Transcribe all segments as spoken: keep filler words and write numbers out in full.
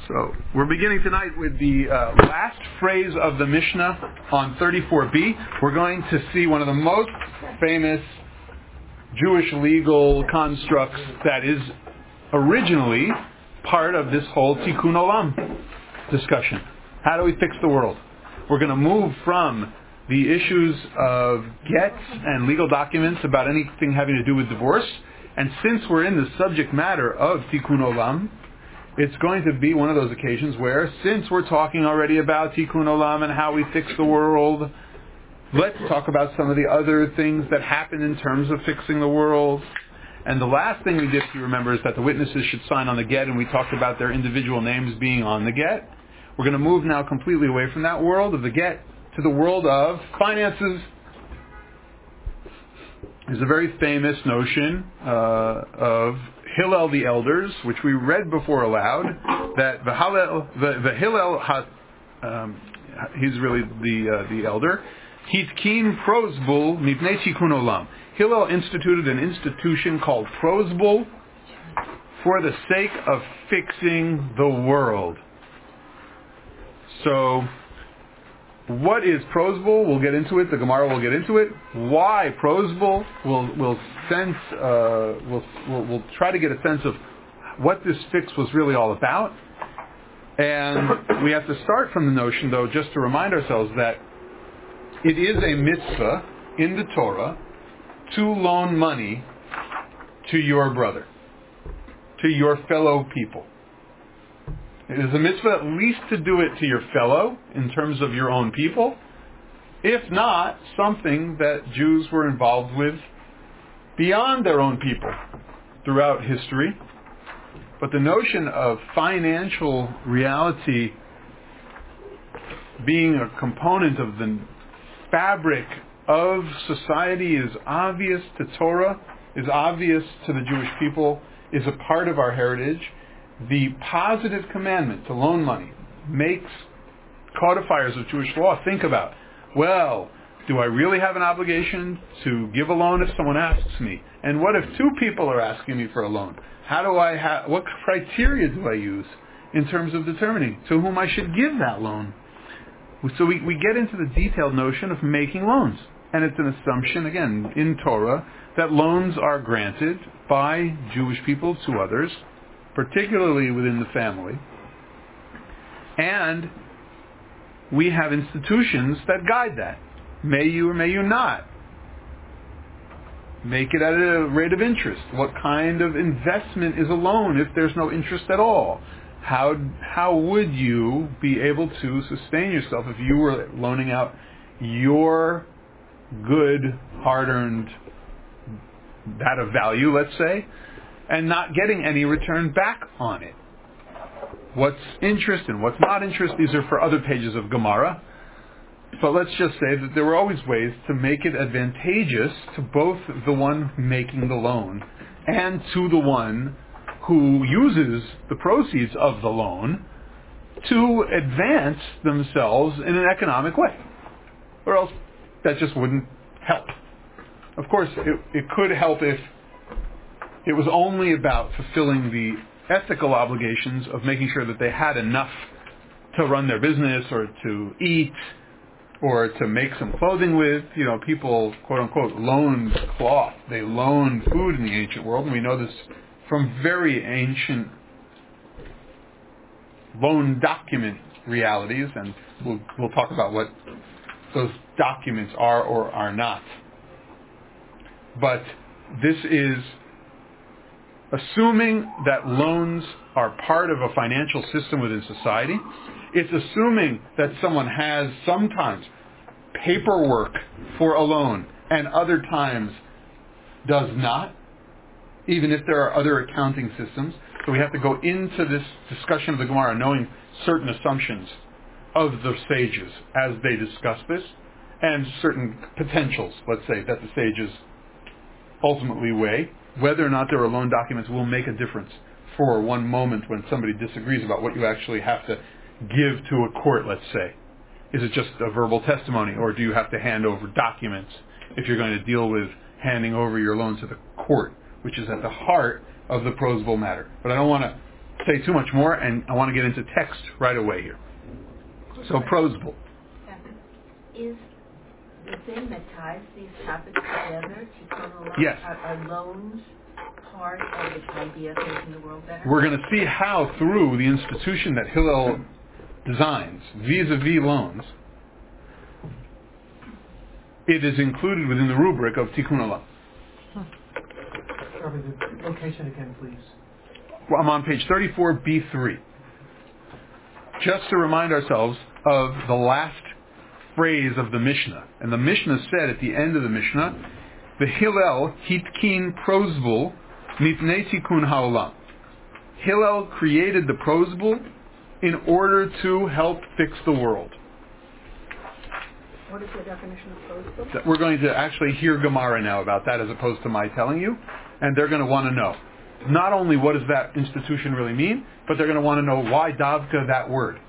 So we're beginning tonight with the uh, last phrase of the Mishnah on thirty-four b. We're going to see one of the most famous Jewish legal constructs that is originally part of this whole Tikkun Olam discussion. How do we fix the world? We're going to move from the issues of gets and legal documents about anything having to do with divorce. And since we're in the subject matter of Tikkun Olam, it's going to be one of those occasions where, since we're talking already about Tikkun Olam and how we fix the world, let's talk about some of the other things that happen in terms of fixing the world. And the last thing we did, if you remember, is that the witnesses should sign on the get, and we talked about their individual names being on the get. We're going to move now completely away from that world of the get to the world of finances. There's a very famous notion uh, of Hillel the elders, which we read before aloud, that the Hillel, the, the Hillel, um, he's really the uh, the elder, Hitkin Prozbul Mipnei Tikkun Olam. Hillel instituted an institution called Prozbul for the sake of fixing the world. So, what is Prozbul? We'll get into it. The Gemara will get into it. Why Prozbul? We'll we'll sense. Uh, we'll, we'll we'll try to get a sense of what this fix was really all about. And we have to start from the notion, though, just to remind ourselves that it is a mitzvah in the Torah to loan money to your brother, to your fellow people. It is a mitzvah at least to do it to your fellow in terms of your own people, if not something that Jews were involved with beyond their own people throughout history. But the notion of financial reality being a component of the fabric of society is obvious to Torah, is obvious to the Jewish people, is a part of our heritage. The positive commandment to loan money makes codifiers of Jewish law think about, well, do I really have an obligation to give a loan if someone asks me? And what if two people are asking me for a loan? How do I ha- what criteria do I use in terms of determining to whom I should give that loan? So we, we get into the detailed notion of making loans. And it's an assumption, again, in Torah, that loans are granted by Jewish people to others, particularly within the family. And we have institutions that guide that. May you or may you not make it at a rate of interest. What kind of investment is a loan if there's no interest at all? How how would you be able to sustain yourself if you were loaning out your good, hard-earned, that of value, let's say, and not getting any return back on it? What's interest and what's not interest? These are for other pages of Gemara. But let's just say that there were always ways to make it advantageous to both the one making the loan and to the one who uses the proceeds of the loan to advance themselves in an economic way. Or else that just wouldn't help. Of course, it, it could help if it was only about fulfilling the ethical obligations of making sure that they had enough to run their business or to eat or to make some clothing with. You know, people, quote unquote, loaned cloth. They loaned food in the ancient world, and we know this from very ancient loan document realities, and we'll, we'll talk about what those documents are or are not. But this is assuming that loans are part of a financial system within society. It's assuming that someone has sometimes paperwork for a loan and other times does not, even if there are other accounting systems. So we have to go into this discussion of the Gemara knowing certain assumptions of the sages as they discuss this, and certain potentials, let's say, that the sages ultimately weigh. Whether or not there are loan documents will make a difference for one moment when somebody disagrees about what you actually have to give to a court, let's say. Is it just a verbal testimony, or do you have to hand over documents if you're going to deal with handing over your loan to the court, which is at the heart of the Prozbul matter? But I don't want to say too much more, and I want to get into text right away here. So prosbul. Is the thing that ties these topics together, tikkun olam, Yes. are, are loans part of the idea of making the world better? We're going to see how through the institution that Hillel designs, vis-a-vis loans, it is included within the rubric of tikkun olam. Probably the location again, please. Well, I'm on page thirty-four B three. Just to remind ourselves of the last phrase of the Mishnah. And the Mishnah said at the end of the Mishnah, the Hillel hitkin prosbul mipnei tikkun haolam. Hillel created the prosbul in order to help fix the world. What is the definition of prosbul? We're going to actually hear Gemara now about that as opposed to my telling you, and they're going to want to know not only what does that institution really mean, but they're going to want to know why davka that word.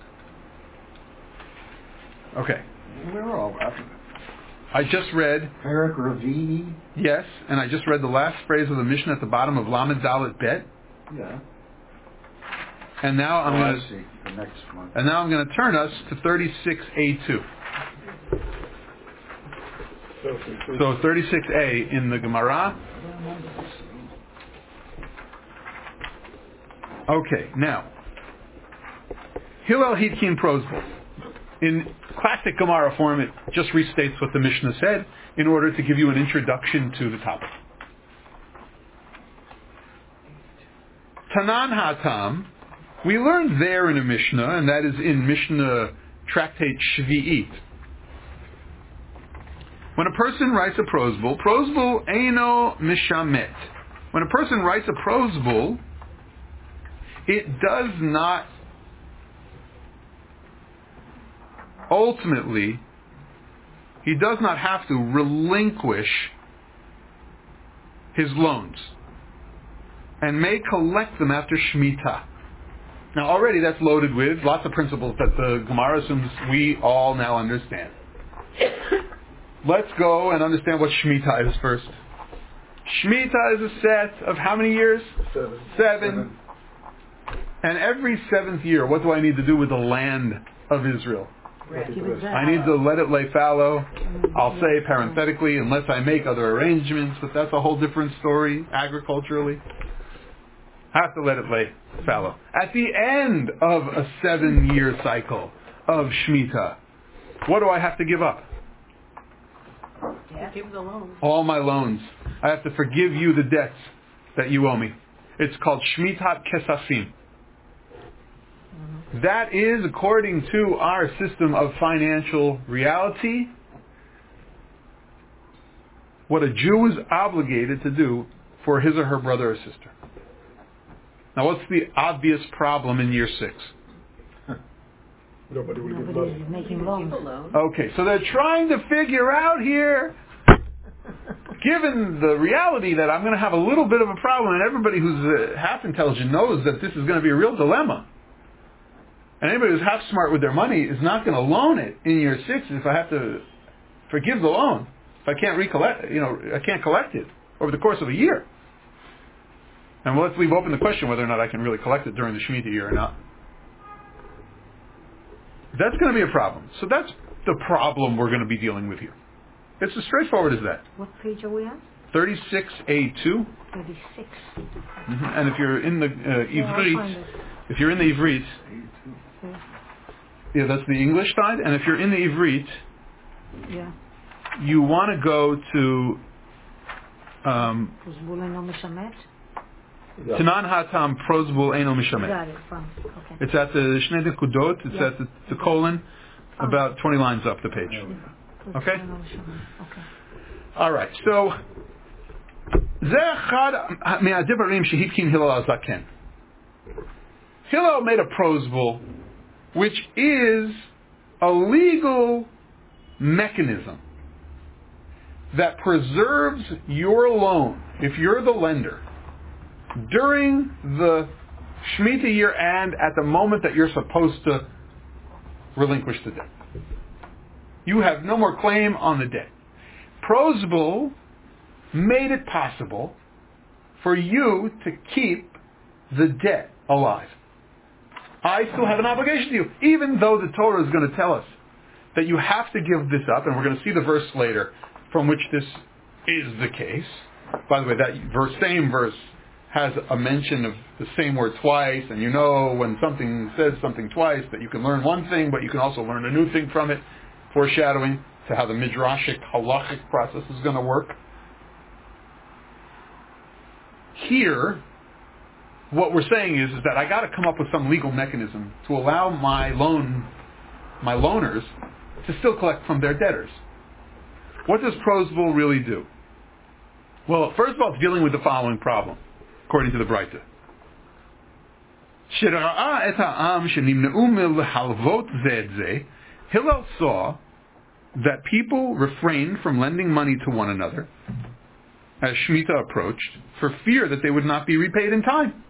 Okay. Where are all after that? I just read Perak Ravi. yes, and I just read the last phrase of the Mishnah at the bottom of Lamed Dalet Bet, Yeah. and now I'm oh, going I to see. The next one. and now I'm going to turn us to thirty-six A two. So thirty-six A in the Gemara. Okay, now Hillel hitkin prosbul. In classic Gemara form, it just restates what the Mishnah said in order to give you an introduction to the topic. Tanan Hatam, we learned there in a Mishnah, and that is in Mishnah Tractate Shvi'it. When a person writes a prosbul, prosbul eino mishamet. When a person writes a prosbul, it does not ultimately, he does not have to relinquish his loans and may collect them after Shemitah. Now already that's loaded with lots of principles that the Gemara assumes we all now understand. Let's go and understand what Shemitah is first. Shemitah is a set of how many years? Seven. Seven. Seven. And every seventh year, what do I need to do with the land of Israel? I need to let it lay fallow. I'll say parenthetically, unless I make other arrangements, but that's a whole different story agriculturally. Have to let it lay fallow. At the end of a seven-year cycle of Shemitah, what do I have to give up? Yeah. Give the loan. All my loans. I have to forgive you the debts that you owe me. It's called Shmitat Kesafim. That is, according to our system of financial reality, what a Jew is obligated to do for his or her brother or sister. Now, what's the obvious problem in year six? Nobody will give Nobody is money. making loans. Okay, so they're trying to figure out here, given the reality that I'm going to have a little bit of a problem, and everybody who's uh, half intelligent knows that this is going to be a real dilemma. And anybody who's half smart with their money is not going to loan it in year six if I have to forgive the loan. If I can't recollect, you know, I can't collect it over the course of a year. And well, let's leave open the question whether or not I can really collect it during the Shemitah year or not. That's going to be a problem. So that's the problem we're going to be dealing with here. It's as straightforward as that. What page are we on? thirty-six A two. thirty-six. Mm-hmm. And if you're in the uh, Yeah, I'll find Ivrit, it. if you're in the Ivrit, yeah, that's the English side. And if you're in the Ivrit, Yeah. you want to go to um, Prosbul eino mishamet. Tanan Hatam Prosbul Eino Mishamet. Got it. Fine. Okay. It's at the Shnei Nekudot. It's Yeah. at the, the colon, about twenty lines up the page. Prosbul Okay? eino mishamet. Okay. All right. So, זה אחד מהדברים שהתקין הלל הזקן. Hillel made a prosbul, which is a legal mechanism that preserves your loan, if you're the lender, during the Shemitah year and at the moment that you're supposed to relinquish the debt. You have no more claim on the debt. Prosbul made it possible for you to keep the debt alive. I still have an obligation to you, even though the Torah is going to tell us that you have to give this up, and we're going to see the verse later from which this is the case. By the way, that verse, same verse has a mention of the same word twice, and you know when something says something twice that you can learn one thing, but you can also learn a new thing from it, foreshadowing to how the midrashic, halachic process is going to work. Here, what we're saying is, is that I got to come up with some legal mechanism to allow my loan, my loaners, to still collect from their debtors. What does Prosvul really do? Well, first of all, it's dealing with the following problem, according to the Breita. Hillel saw that people refrained from lending money to one another as Shemitah approached for fear that they would not be repaid in time.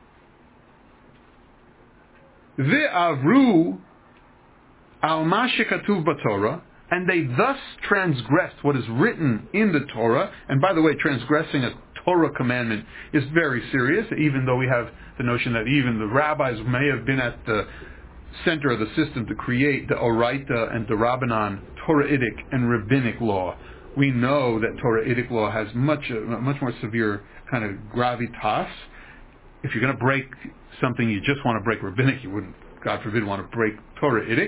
Ve'avru al ma shekatuv b'Torah, and they thus transgressed what is written in the Torah. And by the way, transgressing a Torah commandment is very serious, even though we have the notion that even the rabbis may have been at the center of the system to create the Oraita and the Rabbanan, Torahitic and Rabbinic law. We know that Torahitic law has much uh, much more severe kind of gravitas. If you're going to break something you just want to break Rabbinic, you wouldn't, God forbid, want to break Torahitic.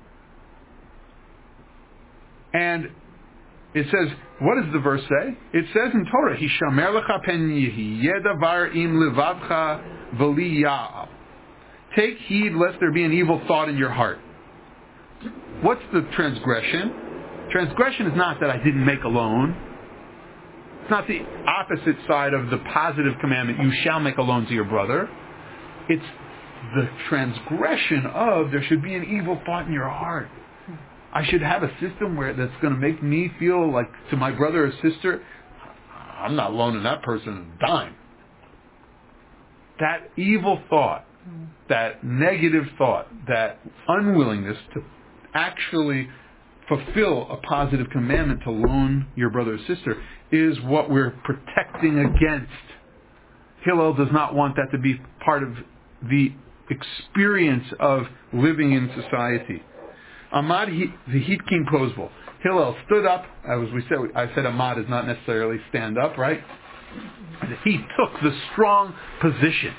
And it says, what does the verse say? It says in Torah, Hishamer lecha pen yihiyeh davar im levavcha v'li ya'al. Take heed lest there be an evil thought in your heart. What's the transgression? Transgression is not that I didn't make a loan. It's not the opposite side of the positive commandment, you shall make a loan to your brother. It's the transgression of there should be an evil thought in your heart. I should have a system where that's going to make me feel like to my brother or sister, I'm not loaning that person a dime. That evil thought, that negative thought, that unwillingness to actually fulfill a positive commandment to loan your brother or sister is what we're protecting against. Hillel does not want that to be part of the experience of living in society. Ahmad V'hitkin Prosvul. Hillel stood up. As we said, I said Ahmad is not necessarily stand up, right? He took the strong position.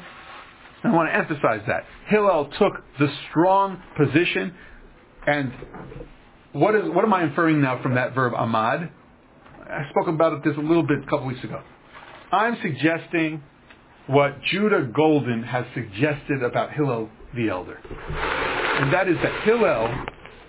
I want to emphasize that. Hillel took the strong position. And what is what am I inferring now from that verb Ahmad? I spoke about this a little bit a couple weeks ago. I'm suggesting what Judah Golden has suggested about Hillel the Elder. And that is that Hillel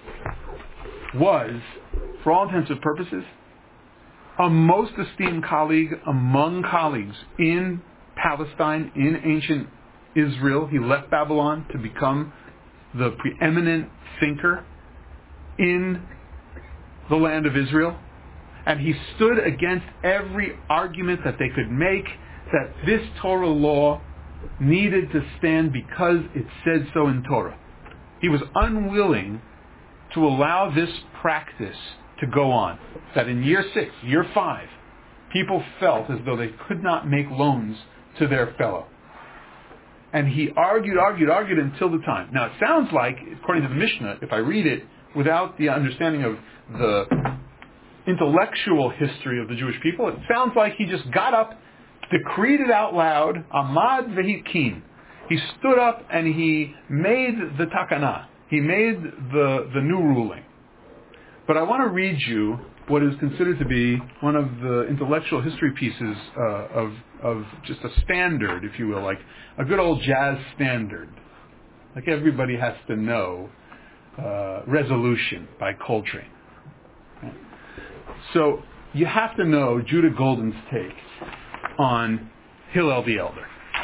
was, for all intents and purposes, a most esteemed colleague among colleagues in Palestine, in ancient Israel. He left Babylon to become the preeminent thinker in the land of Israel. And he stood against every argument that they could make that this Torah law needed to stand because it said so in Torah. He was unwilling to allow this practice to go on. That in year six, year five, people felt as though they could not make loans to their fellow. And he argued, argued, argued until the time. Now it sounds like, according to the Mishnah, if I read it without the understanding of the intellectual history of the Jewish people, it sounds like he just got up, decreed it out loud, Ahmad V'hitkin. He stood up and he made the takana. He made the, the new ruling. But I want to read you what is considered to be one of the intellectual history pieces uh, of, of just a standard, if you will, like a good old jazz standard. Like everybody has to know uh, Resolution by Coltrane. Right? So you have to know Judah Golden's take on Hillel the Elder.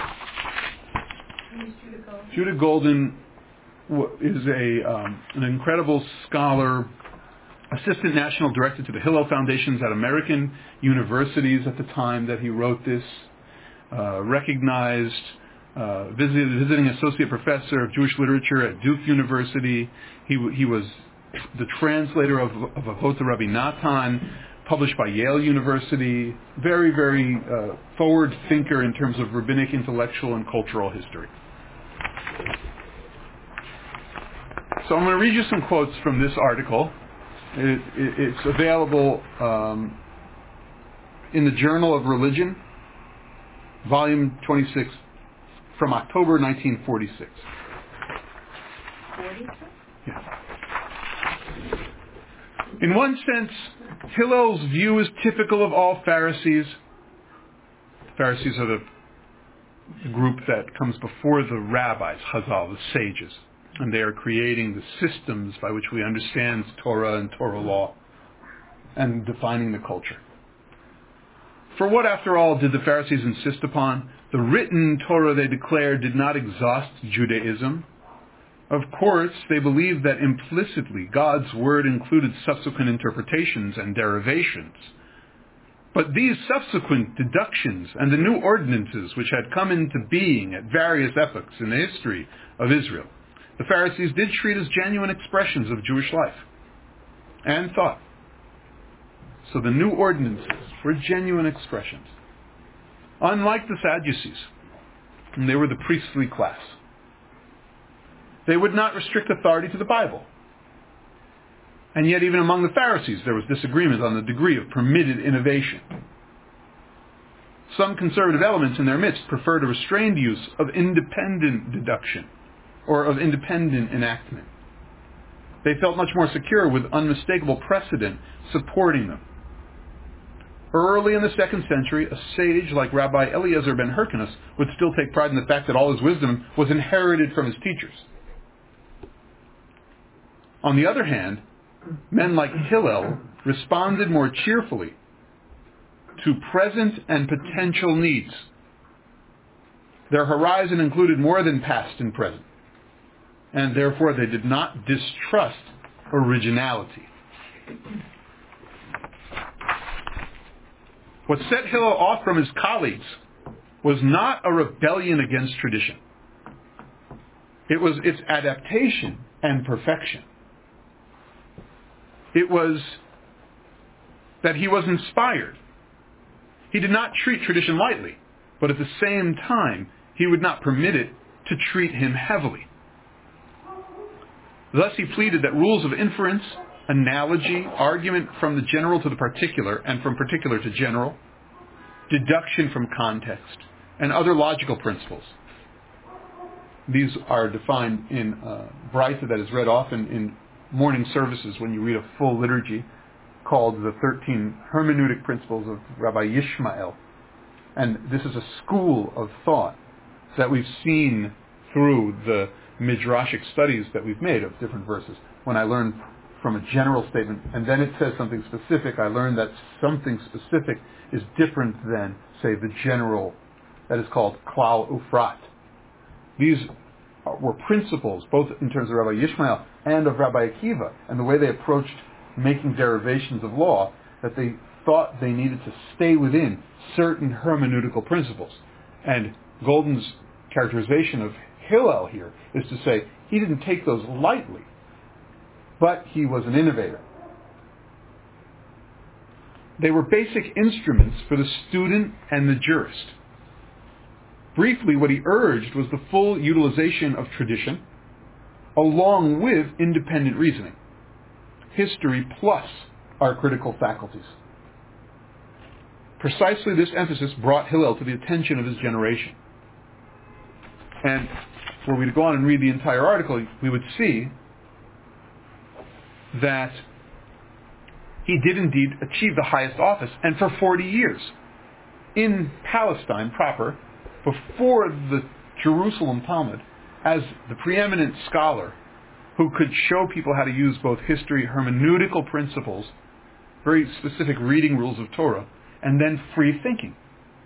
Judah Golden? Judah Golden is a um, an incredible scholar, assistant national director to the Hillel Foundations at American universities at the time that he wrote this, uh, recognized uh, visited, visiting associate professor of Jewish literature at Duke University. He he was the translator of, of Avot Rabbi Natan, published by Yale University. Very, very uh, forward thinker in terms of rabbinic, intellectual, and cultural history. So I'm going to read you some quotes from this article. It, it, it's available um, in the Journal of Religion, volume twenty-six, from October nineteen forty-six. forty-six? Yeah. In one sense, Hillel's view is typical of all Pharisees. Pharisees are the group that comes before the rabbis, Chazal, the sages. And they are creating the systems by which we understand Torah and Torah law and defining the culture. For what, after all, did the Pharisees insist upon? The written Torah, they declared, did not exhaust Judaism. Of course, they believed that implicitly God's word included subsequent interpretations and derivations. But these subsequent deductions and the new ordinances which had come into being at various epochs in the history of Israel, the Pharisees did treat as genuine expressions of Jewish life and thought. So the new ordinances were genuine expressions. Unlike the Sadducees, and they were the priestly class, they would not restrict authority to the Bible. And yet even among the Pharisees there was disagreement on the degree of permitted innovation. Some conservative elements in their midst preferred a restrained use of independent deduction or of independent enactment. They felt much more secure with unmistakable precedent supporting them. Early in the second century, a sage like Rabbi Eliezer ben Hyrcanus would still take pride in the fact that all his wisdom was inherited from his teachers. On the other hand, men like Hillel responded more cheerfully to present and potential needs. Their horizon included more than past and present, and therefore they did not distrust originality. What set Hillel off from his colleagues was not a rebellion against tradition. It was its adaptation and perfection. It was that he was inspired. He did not treat tradition lightly, but at the same time, he would not permit it to treat him heavily. Thus he pleaded that rules of inference, analogy, argument from the general to the particular, and from particular to general, deduction from context, and other logical principles. These are defined in uh, Braita that is read often in morning services when you read a full liturgy, called the thirteen hermeneutic principles of Rabbi Yishmael. And this is a school of thought that we've seen through the midrashic studies that we've made of different verses. When I learn from a general statement and then it says something specific, I learn that something specific is different than, say, the general that is called klal ufrat. These were principles, both in terms of Rabbi Yishmael and of Rabbi Akiva, and the way they approached making derivations of law, that they thought they needed to stay within certain hermeneutical principles. And Golden's characterization of Hillel here is to say he didn't take those lightly, but he was an innovator. They were basic instruments for the student and the jurist. Briefly, what he urged was the full utilization of tradition along with independent reasoning. History plus our critical faculties. Precisely this emphasis brought Hillel to the attention of his generation. And were we to go on and read the entire article, we would see that he did indeed achieve the highest office, and for forty years in Palestine proper, before the Jerusalem Talmud, as the preeminent scholar who could show people how to use both history, hermeneutical principles, very specific reading rules of Torah, and then free thinking.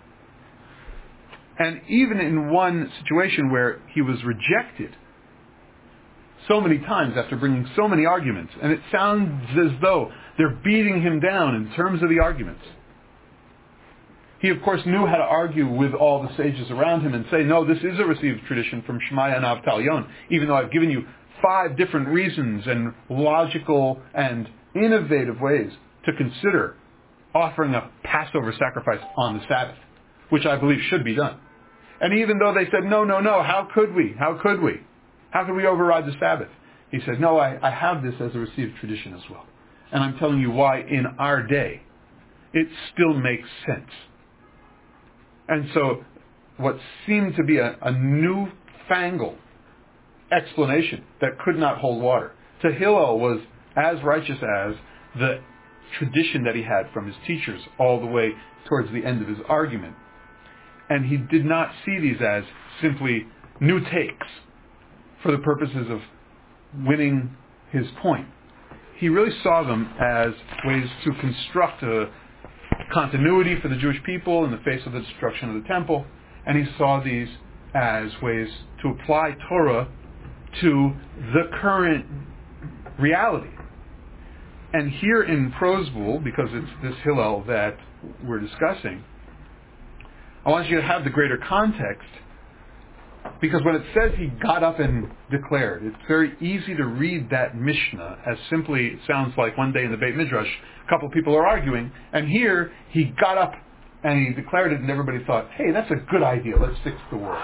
And even in one situation where he was rejected so many times after bringing so many arguments, and it sounds as though they're beating him down in terms of the arguments. He, of course, knew how to argue with all the sages around him and say, no, this is a received tradition from Shemaiah and Avtalion, even though I've given you five different reasons and logical and innovative ways to consider offering a Passover sacrifice on the Sabbath, which I believe should be done. And even though they said, no, no, no, how could we? How could we? How could we override the Sabbath? He said, no, I, I have this as a received tradition as well. And I'm telling you why in our day it still makes sense. And so what seemed to be a, a newfangled explanation that could not hold water, to Hillel was as righteous as the tradition that he had from his teachers all the way towards the end of his argument. And he did not see these as simply new takes for the purposes of winning his point. He really saw them as ways to construct a continuity for the Jewish people in the face of the destruction of the temple, and he saw these as ways to apply Torah to the current reality. And here in Prozbul, because it's this Hillel that we're discussing, I want you to have the greater context, because when it says he got up and declared, it's very easy to read that Mishnah as simply, it sounds like one day in the Beit Midrash, a couple of people are arguing, and here he got up and he declared it, and everybody thought, hey, that's a good idea, let's fix the world.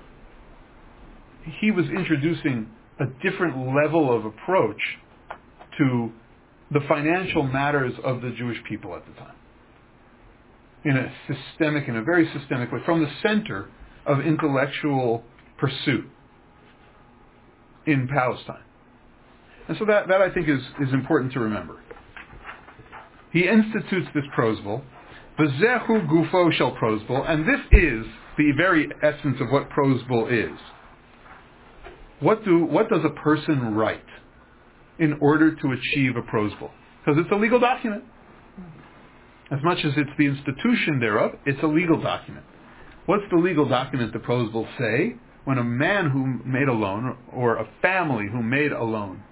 He was introducing a different level of approach to the financial matters of the Jewish people at the time, in a systemic, in a very systemic way, from the center of intellectual pursuit in Palestine. And so that, that I think is, is important to remember. He institutes this Prozbul, V'zehu gufo shel Prozbul, and this is the very essence of what Prozbul is. What do what does a person write in order to achieve a Prozbul? Because it's a legal document. As much as it's the institution thereof, it's a legal document. What's the legal document the Prozbul say? When a man who made a loan, or a family who made a loan,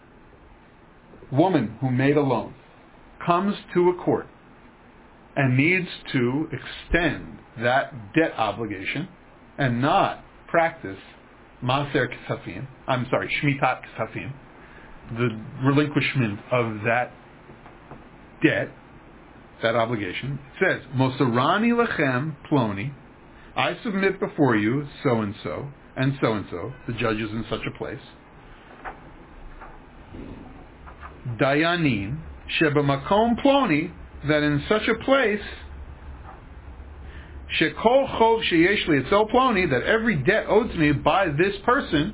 woman who made a loan, comes to a court and needs to extend that debt obligation and not practice Maser Kesafim, I'm sorry, Shmitat Kesafim, the relinquishment of that debt, that obligation. It says, Mosarani lechem ploni, I submit before you so-and-so, and so-and-so, the judges in such a place. Dayanin, sheba makom ploni, that in such a place, shekol chov sheyesh li etzel ploni, that every debt owed to me by this person,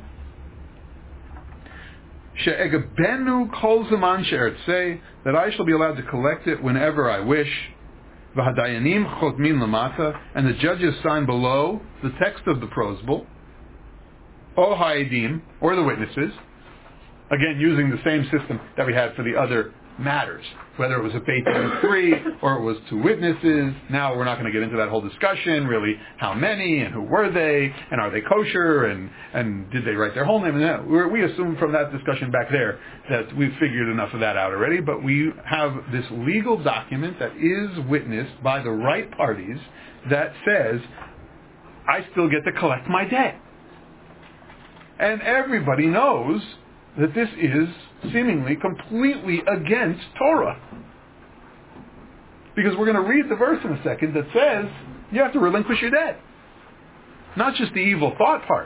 she'egabenu kol zaman she'ertzei, that I shall be allowed to collect it whenever I wish. V'hadayanim chotmin lamata, and the judges sign below the text of the Prozbul, o ha'edim, or the witnesses, again using the same system that we had for the other matters, whether it was a Beit Din three or it was two witnesses. Now we're not going to get into that whole discussion, really, how many and who were they, and are they kosher, and, and did they write their whole name? And we're, we assume from that discussion back there that we've figured enough of that out already, but we have this legal document that is witnessed by the right parties that says, I still get to collect my debt. And everybody knows that this is seemingly completely against Torah. Because we're going to read the verse in a second that says you have to relinquish your debt. Not just the evil thought part.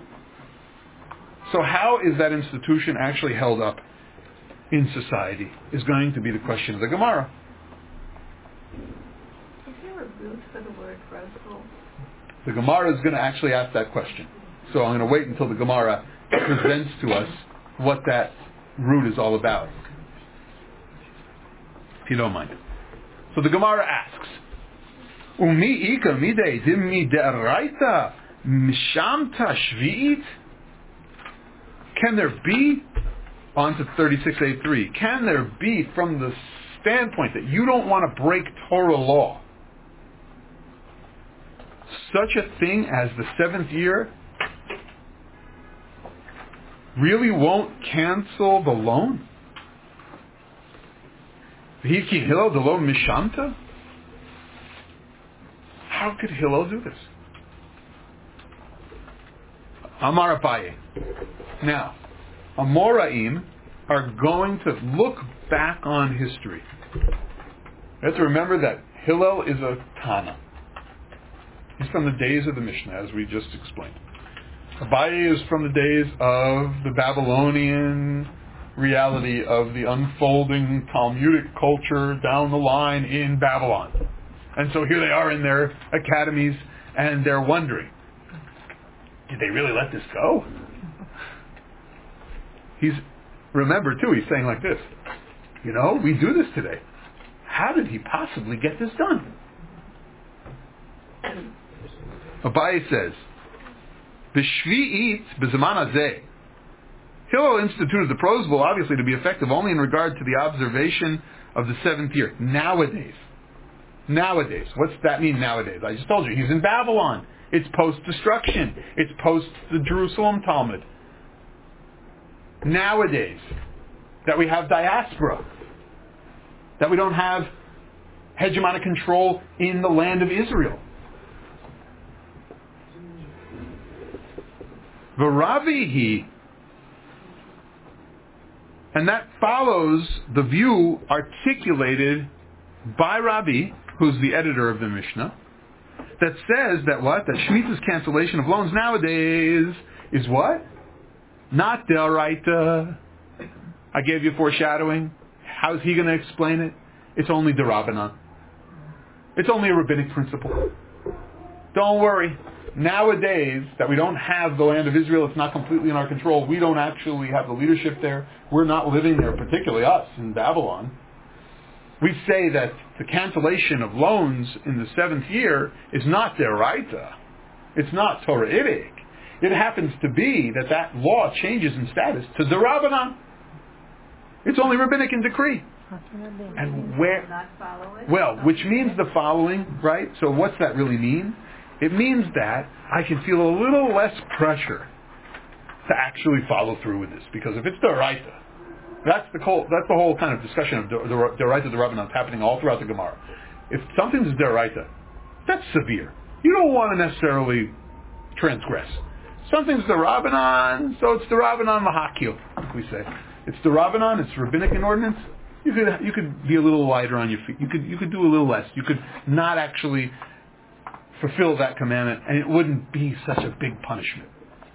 So how is that institution actually held up in society is going to be the question of the Gemara. Is there a root for the word Prozbul? The Gemara is going to actually ask that question. So I'm going to wait until the Gemara presents to us what that root is all about, if you don't mind. So the Gemara asks, Umi ika midei dimmi de'araita mishamta shvi'it? Can there be, on to thirty-six eighty-three, can there be, from the standpoint that you don't want to break Torah law, such a thing as the seventh year really won't cancel the loan? V'hiki Hillel the loan mishamta? How could Hillel do this? Amar Abaye. Now, Amoraim are going to look back on history. You have to remember that Hillel is a Tana. He's from the days of the Mishnah, as we just explained. Abaye is from the days of the Babylonian reality of the unfolding Talmudic culture down the line in Babylon. And so here they are in their academies, and they're wondering, did they really let this go? He's, remember too, he's saying like this, you know, we do this today. How did he possibly get this done? Abaye says, B'shvi'it b'zaman hazeh. Hillel instituted the prosbul obviously to be effective only in regard to the observation of the seventh year. Nowadays. Nowadays. What's that mean nowadays? I just told you, he's in Babylon. It's post-destruction. It's post the Jerusalem Talmud. Nowadays, that we have diaspora, that we don't have hegemonic control in the land of Israel. V'ravihi, and that follows the view articulated by Rabbi, who's the editor of the Mishnah, that says that what? That Shemitah's cancellation of loans nowadays is what? Not Deoraita. I gave you foreshadowing. How's he going to explain it? It's only D'Rabbanan. It's only a rabbinic principle. Don't worry. Nowadays, that we don't have the land of Israel, it's not completely in our control. We don't actually have the leadership there. We're not living there, particularly us in Babylon. We say that the cancellation of loans in the seventh year is not D'Oraita. It's not Torah-itic. It happens to be that that law changes in status to D'Rabbanan. It's only rabbinic in decree. And where? Not follow it? Well, which means the following, right? So what's that really mean? It means that I can feel a little less pressure to actually follow through with this, because if it's D'Oraita, that's the whole that's the whole kind of discussion of D'Oraita D'Rabbanan that's happening all throughout the Gemara. If something's D'Oraita, that's severe. You don't want to necessarily transgress. Something's D'Rabbanan, so it's D'Rabbanan Mahakil, like we say. It's D'Rabbanan, it's rabbinic in ordinance. You could you could be a little lighter on your feet. You could you could do a little less. You could not actually fulfill that commandment, and it wouldn't be such a big punishment.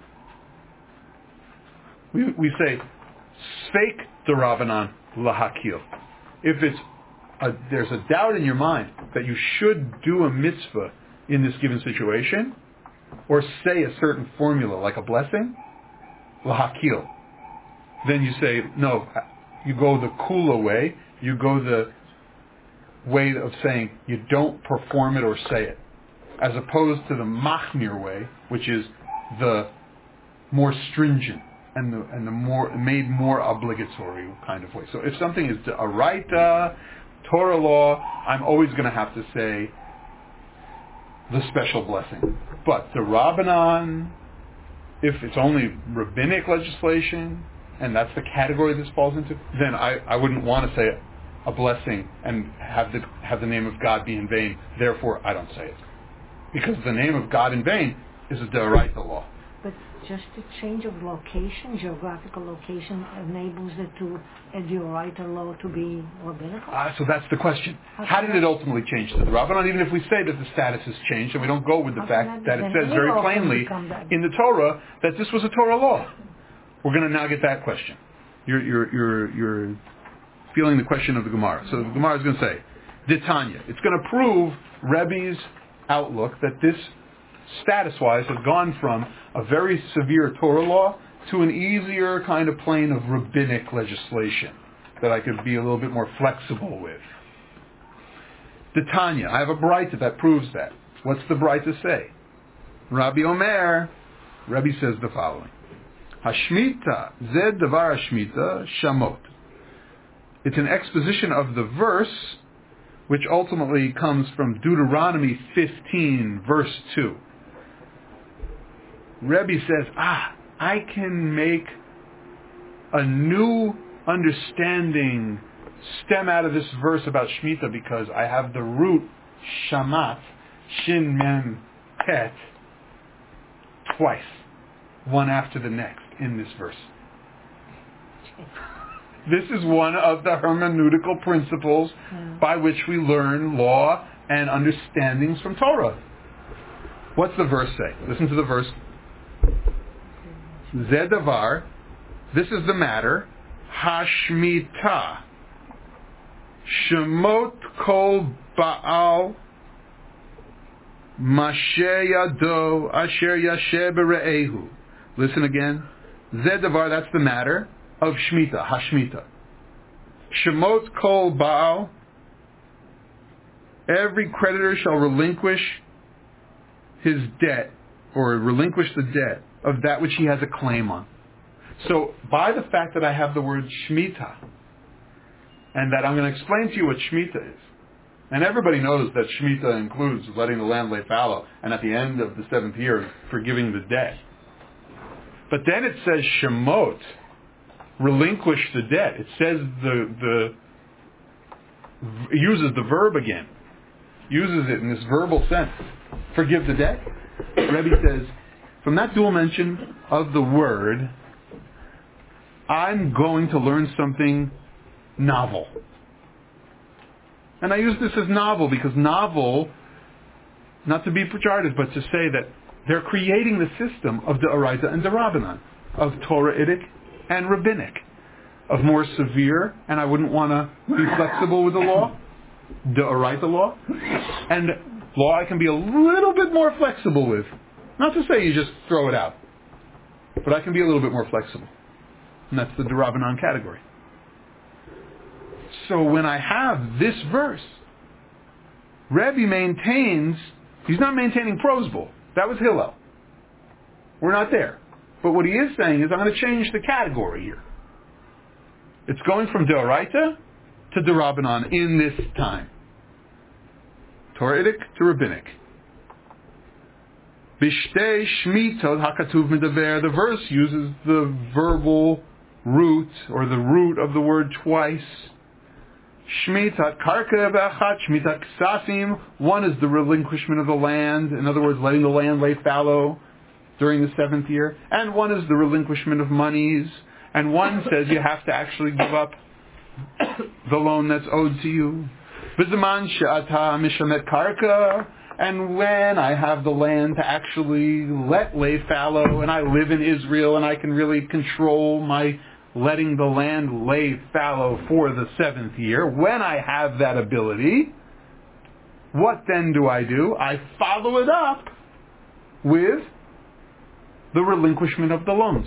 We we say, Sfeik D'Rabbanan Lahakil. If it's a, there's a doubt in your mind that you should do a mitzvah in this given situation, or say a certain formula like a blessing, Lahakil, then you say, no, you go the Kula way, you go the way of saying you don't perform it or say it, as opposed to the Machmir way, which is the more stringent and the and the more made more obligatory kind of way. So if something is a Raita, Torah law, I'm always going to have to say the special blessing. But the Rabbanan, if it's only rabbinic legislation, and that's the category this falls into, then I, I wouldn't want to say a blessing and have the have the name of God be in vain. Therefore, I don't say it. Because the name of God in vain is a D'Oraita law. But just the change of location, geographical location, enables it to a D'Oraita law to be rabbinical? Ah, so that's the question. How How did it ultimately change to the Rabbanan? Even if we say that the status has changed, and we don't go with the How fact can that that it be? says Then very any law can plainly become that. in the Torah that this was a Torah law. We're going to now get that question. You're, you're, you're, you're feeling the question of the Gemara. So the Gemara is going to say, Ditanya. It's going to prove Rebbe's outlook that this status-wise has gone from a very severe Torah law to an easier kind of plane of rabbinic legislation that I could be a little bit more flexible with. Ditanya. I have a Braita that proves that. What's the Braita say? Rabbi Omer. Rabbi says the following. Hashmita, zed davar hashmita, shamot. It's an exposition of the verse, which ultimately comes from Deuteronomy fifteen, verse two. Rebbe says, ah, I can make a new understanding stem out of this verse about Shemitah because I have the root shamat, shin mem tet, twice, one after the next in this verse. This is one of the hermeneutical principles mm. by which we learn law and understandings from Torah. What's the verse say? Listen to the verse. Zedavar, this is the matter, Hashmita, Shemot Kol Baal, Mashe Yado, Asher Yashe Bere'ehu. Listen again. Zedavar, that's the matter of Shmita, Hashmita. Shemot Kol Baal, every creditor shall relinquish his debt, or relinquish the debt of that which he has a claim on. So, by the fact that I have the word Shemitah, and that I'm going to explain to you what Shemitah is, and everybody knows that Shemitah includes letting the land lay fallow, and at the end of the seventh year, forgiving the debt. But then it says Shemot, relinquish the debt. It says the, the, it uses the verb again. Uses it in this verbal sense. Forgive the debt. Rebbe says, from that dual mention of the word, I'm going to learn something novel. And I use this as novel because novel, not to be pejorative, but to say that they're creating the system of D'oraita and D'Rabbanan, of Torah-itic and Rabbinic, of more severe, and I wouldn't want to be flexible with the law, D'oraita law, and law I can be a little bit more flexible with. Not to say you just throw it out, but I can be a little bit more flexible. And that's the D'Rabbanan category. So when I have this verse, Rebbe maintains, he's not maintaining prosbul. That was Hillel. We're not there. But what he is saying is I'm going to change the category here. It's going from D'oraita to D'Rabbanan in this time. Torah-itic to Rabbinic. Bishtei shmitot hakatuv medaber. The verse uses the verbal root, or the root of the word twice. Shmitat karka b'achat, shmitat ksafim. One is the relinquishment of the land, in other words, letting the land lay fallow during the seventh year. And one is the relinquishment of monies. And one says you have to actually give up the loan that's owed to you. B'zaman she'ata mishamet karka. And when I have the land to actually let lay fallow, and I live in Israel, and I can really control my letting the land lay fallow for the seventh year, when I have that ability, what then do I do? I follow it up with the relinquishment of the loans.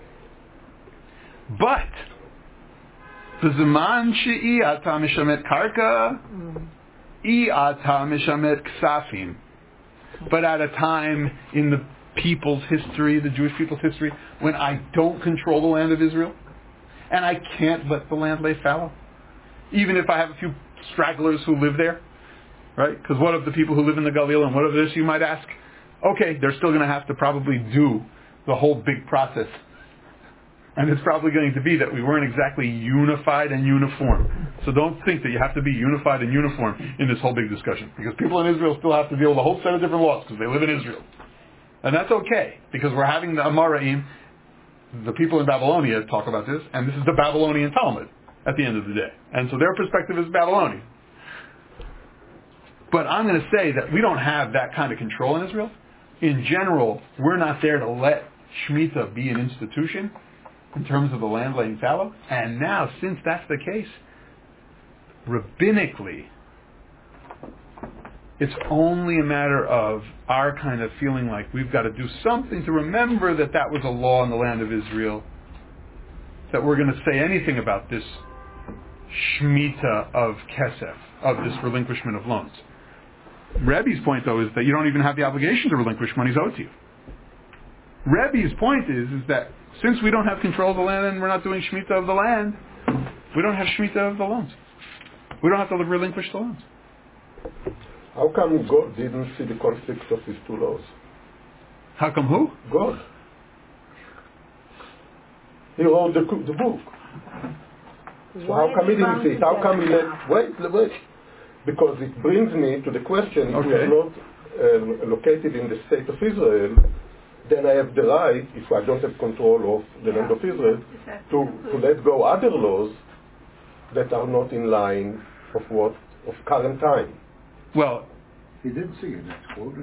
But b'zaman she'i ata mishamet karka, I ata mishamet ksafim. But at a time in the people's history, the Jewish people's history, when I don't control the land of Israel, and I can't let the land lay fallow, even if I have a few stragglers who live there, right? Because what of the people who live in the Galil, and what of this, you might ask? Okay, they're still going to have to probably do the whole big process. And it's probably going to be that we weren't exactly unified and uniform. So don't think that you have to be unified and uniform in this whole big discussion. Because people in Israel still have to deal with a whole set of different laws because they live in Israel. And that's okay, because we're having the Amoraim, the people in Babylonia, talk about this, and this is the Babylonian Talmud at the end of the day. And so their perspective is Babylonian. But I'm going to say that we don't have that kind of control in Israel. In general, we're not there to let Shemitah be an institution in terms of the land laying fallow. And now, since that's the case, rabbinically, it's only a matter of our kind of feeling like we've got to do something to remember that that was a law in the land of Israel, that we're going to say anything about this Shemitah of Kesef, of this relinquishment of loans. Rebbe's point, though, is that you don't even have the obligation to relinquish money owed to you. Rebbe's point is, is that since we don't have control of the land and we're not doing Shemitah of the land, we don't have Shemitah of the loans. We don't have to relinquish the loans. How come God didn't see the conflict of these two laws? How come who? God. He wrote the, the book. So Why how come he didn't see it? How come he together? let... Wait, wait. Because it brings me to the question, if Okay. we are not uh, located in the state of Israel, then I have the right, if I don't have control of the land of Israel, to, to let go other laws that are not in line of what of current time. Well, He did see it. It's quoted in here.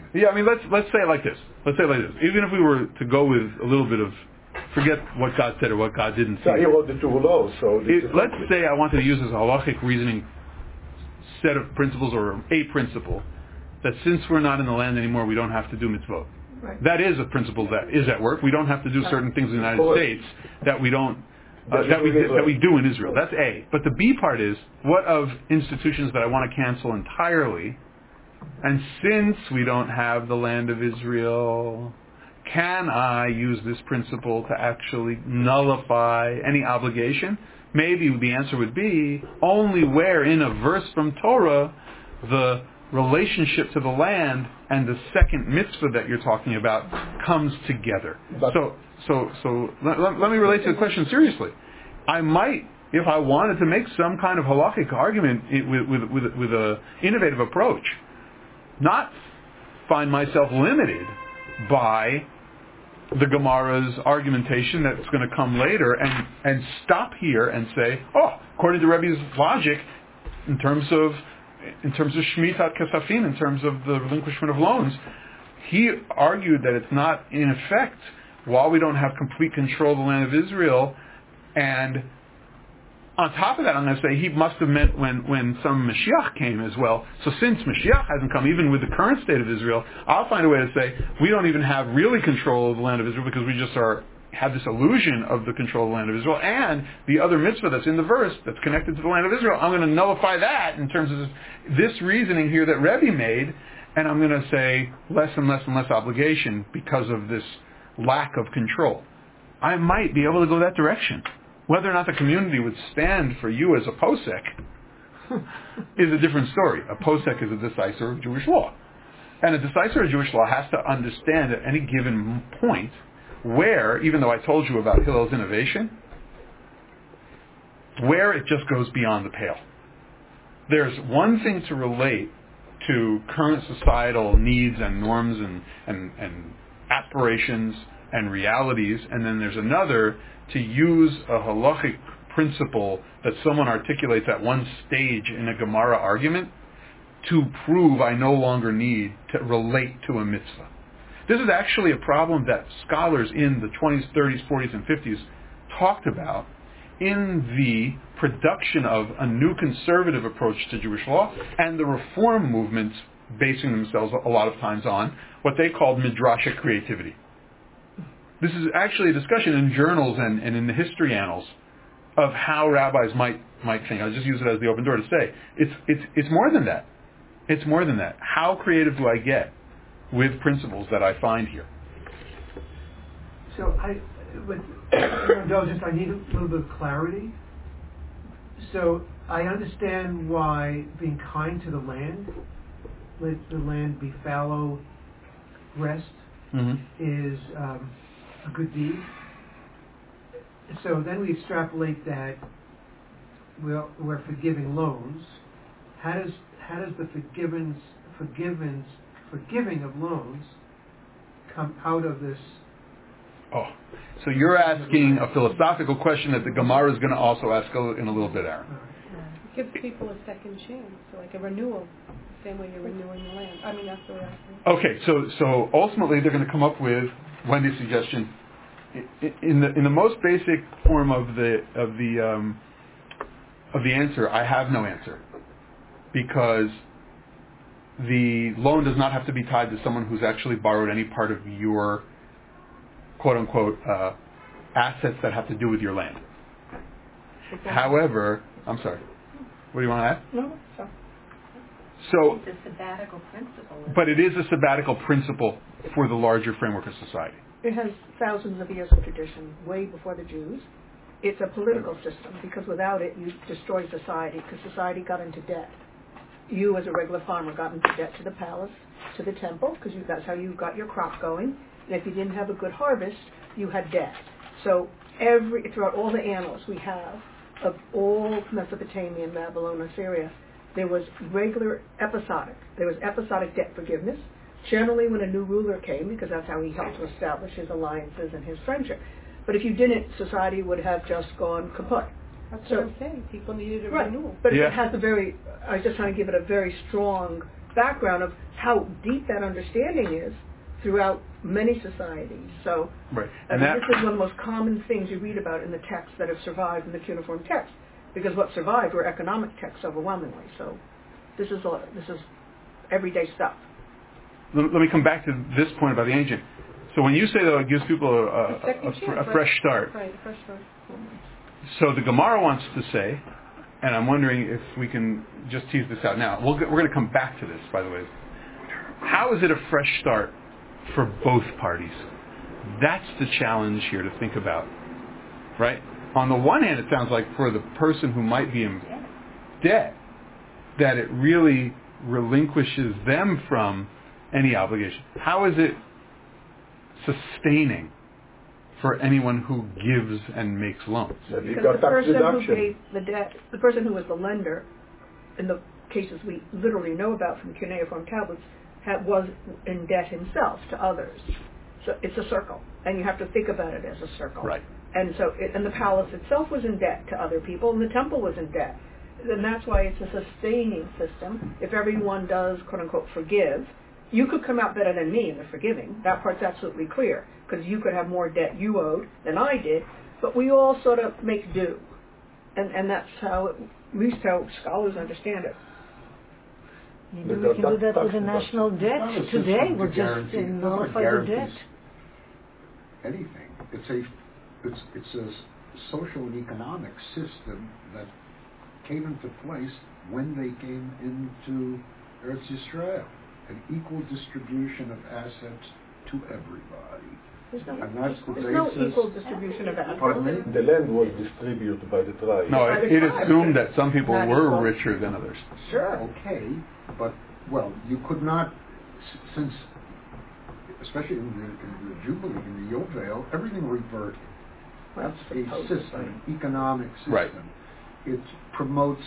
Yeah, I mean, let's let's say it like this. Let's say it like this. Even if we were to go with a little bit of, forget what God said or what God didn't So say. he wrote the two laws, so this It, is let's complete. say I wanted to use as a halachic reasoning set of principles or a principle that since we're not in the land anymore, we don't have to do mitzvot. Right. That is a principle that is at work. We don't have to do certain things in the United Course. States that we don't uh, That that we you do in Israel. that we do in Israel. That's A. But the B part is what of institutions that I want to cancel entirely, and since we don't have the land of Israel, can I use this principle to actually nullify any obligation? Maybe the answer would be only where in a verse from Torah the relationship to the land and the second mitzvah that you're talking about comes together. But- so, so, so let, let, let me relate to the question seriously. I might, if I wanted to make some kind of halakhic argument i- with with with, with a innovative approach, not find myself limited by the Gemara's argumentation that's going to come later, and and stop here and say, oh, according to Rebbe's logic, in terms of in terms of Shmitat Kesafim, in terms of the relinquishment of loans, he argued that it's not in effect while we don't have complete control of the land of Israel. And on top of that, I'm going to say he must have meant when, when some Mashiach came as well. So since Mashiach hasn't come, even with the current state of Israel, I'll find a way to say we don't even have really control of the land of Israel because we just are have this illusion of the control of the land of Israel, and the other mitzvah that's in the verse that's connected to the land of Israel, I'm going to nullify that in terms of this reasoning here that Rebbe made, and I'm going to say less and less and less obligation because of this lack of control. I might be able to go that direction. Whether or not the community would stand for you as a posek is a different story. A posek is a decisor of Jewish law. And a decisor of Jewish law has to understand at any given point where, even though I told you about Hillel's innovation, where it just goes beyond the pale. There's one thing to relate to current societal needs and norms and, and, and aspirations and realities, and then there's another to use a halachic principle that someone articulates at one stage in a Gemara argument to prove I no longer need to relate to a mitzvah. This is actually a problem that scholars in the twenties, thirties, forties, and fifties talked about in the production of a new conservative approach to Jewish law and the reform movements basing themselves a lot of times on what they called midrashic creativity. This is actually a discussion in journals and, and in the history annals of how rabbis might might think. I'll just use it as the open door to say it's it's it's more than that. It's more than that. How creative do I get with principles that I find here? So I, with indulgence, I need a little bit of clarity. So I understand why being kind to the land, let the land be fallow, rest, Mm-hmm. is um, a good deed. So then we extrapolate that we're, we're forgiving loans. How does how does the forgivens forgivens forgiving of loans come out of this? Oh, so you're asking a philosophical question that the Gemara is going to also ask in a little bit, Aaron. It gives people a second chance, so like a renewal, same way you're renewing the land. I mean, that's the way I think. Okay, so so ultimately they're going to come up with Wendy's suggestion I- in the in the most basic form of the of the um, of the answer. I have no answer because the loan does not have to be tied to someone who's actually borrowed any part of your quote unquote uh, assets that have to do with your land. However, I'm sorry. What do you want to add? No, so. So, It's a sabbatical principle. but it is a sabbatical principle for the larger framework of society. It has thousands of years of tradition, way before the Jews. It's a political system, because without it, you destroy society, because society got into debt. You, as a regular farmer, got into debt to the palace, to the temple, because that's how you got your crop going. And if you didn't have a good harvest, you had debt. So every throughout all the annals we have of all Mesopotamia and Babylon, Assyria, there was regular episodic. There was episodic debt forgiveness, generally when a new ruler came, because that's how he helped to establish his alliances and his friendship. But if you didn't, society would have just gone kaput. That's So- what I'm saying. People needed a Right. renewal. But Yeah. it has a very, I was just trying to give it a very strong background of how deep that understanding is throughout many societies. So right. I And mean, that, this is one of the most common things you read about in the texts that have survived in the cuneiform text, because what survived were economic texts overwhelmingly. So this is a, this is everyday stuff. let, let me come back to this point about the ancient. So when you say that it gives people a, a, A second a, chance, a right? fresh start, Right, a fresh start. so the Gemara wants to say, and I'm wondering if we can just tease this out now. We'll get, we're going to come back to this, by the way. How is it a fresh start for both parties? That's the challenge here to think about, right? On the one hand, it sounds like for the person who might be in debt, that it really relinquishes them from any obligation. How is it sustaining for anyone who gives and makes loans? Because the person who gave the debt, the person who was the lender, in the cases we literally know about from cuneiform tablets, had, was in debt himself to others. So it's a circle, and you have to think about it as a circle. Right. And so, it, and the palace itself was in debt to other people, and the temple was in debt. And that's why it's a sustaining system. If everyone does, quote unquote, forgive, you could come out better than me in the forgiving. That part's absolutely clear, because you could have more debt you owed than I did, but we all sort of make do. And and that's how, it, at least how scholars understand it. Maybe we can do that with the national debt. Today we're just in nullify the debt. Anything. It's a it's it's a social and economic system that came into place when they came into Eretz Yisrael. An equal distribution of assets to everybody. There's no, and that's the there's no basis. equal distribution of assets. Pardon me? The land was distributed by the tribe. No, By it, the it tribe. assumed that some people Not were equal. richer than others. Sure. Okay, but, well, you could not, s- since, especially in the, in the Jubilee, in the Yovel, everything reverted. That's a Supposed system, an economic system. Right. It promotes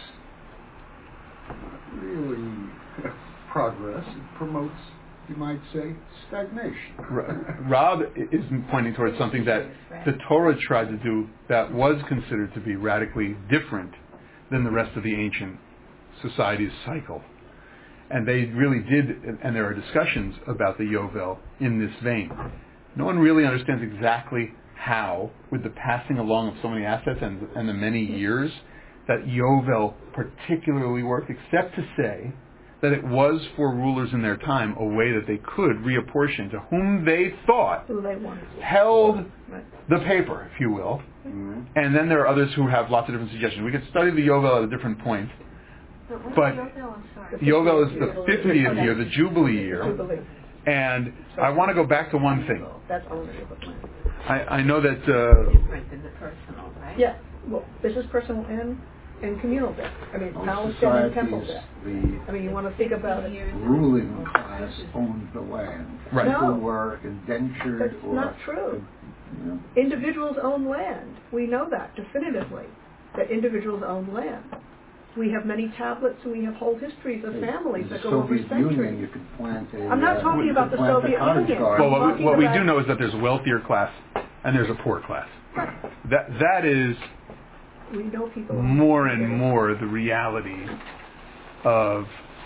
not really progress. It promotes, you might say, stagnation. R- Rob is pointing towards something that the Torah tried to do that was considered to be radically different than the rest of the ancient society's cycle. And they really did, and there are discussions about the Yovel in this vein. No one really understands exactly how, with the passing along of so many assets and, and the many years, that Yovel particularly worked, except to say that it was for rulers in their time a way that they could reapportion to whom they thought Who they wanted. held Right. the paper, if you will. Mm-hmm. And then there are others who have lots of different suggestions. We could study the Yovel at a different point. But what's But- Yovel? I'm sorry. Yovel is the fiftieth year, the Jubilee year. Jubilee. And I want to go back to one thing. That's ownership of land. I, I know that... Uh, Different than the personal, right? Yeah. Well, this is personal and, and communal debt. I mean, Most palace debt and temple societies, debt. the I mean, you want to think about it. ruling class owned the land. Right. People No. were indentured That's or... not true. You know, Individuals own land. We know that definitively, that individuals own land. We have many tablets and we have whole histories of families in the that go over Soviet centuries. Union, you could plant a... I'm not uh, talking you about could the plant a Soviet cottage Union. garden. well, what, we, what we Talking do about- know is that there's a wealthier class and there's a poor class. That That is We know people. more and more the reality of,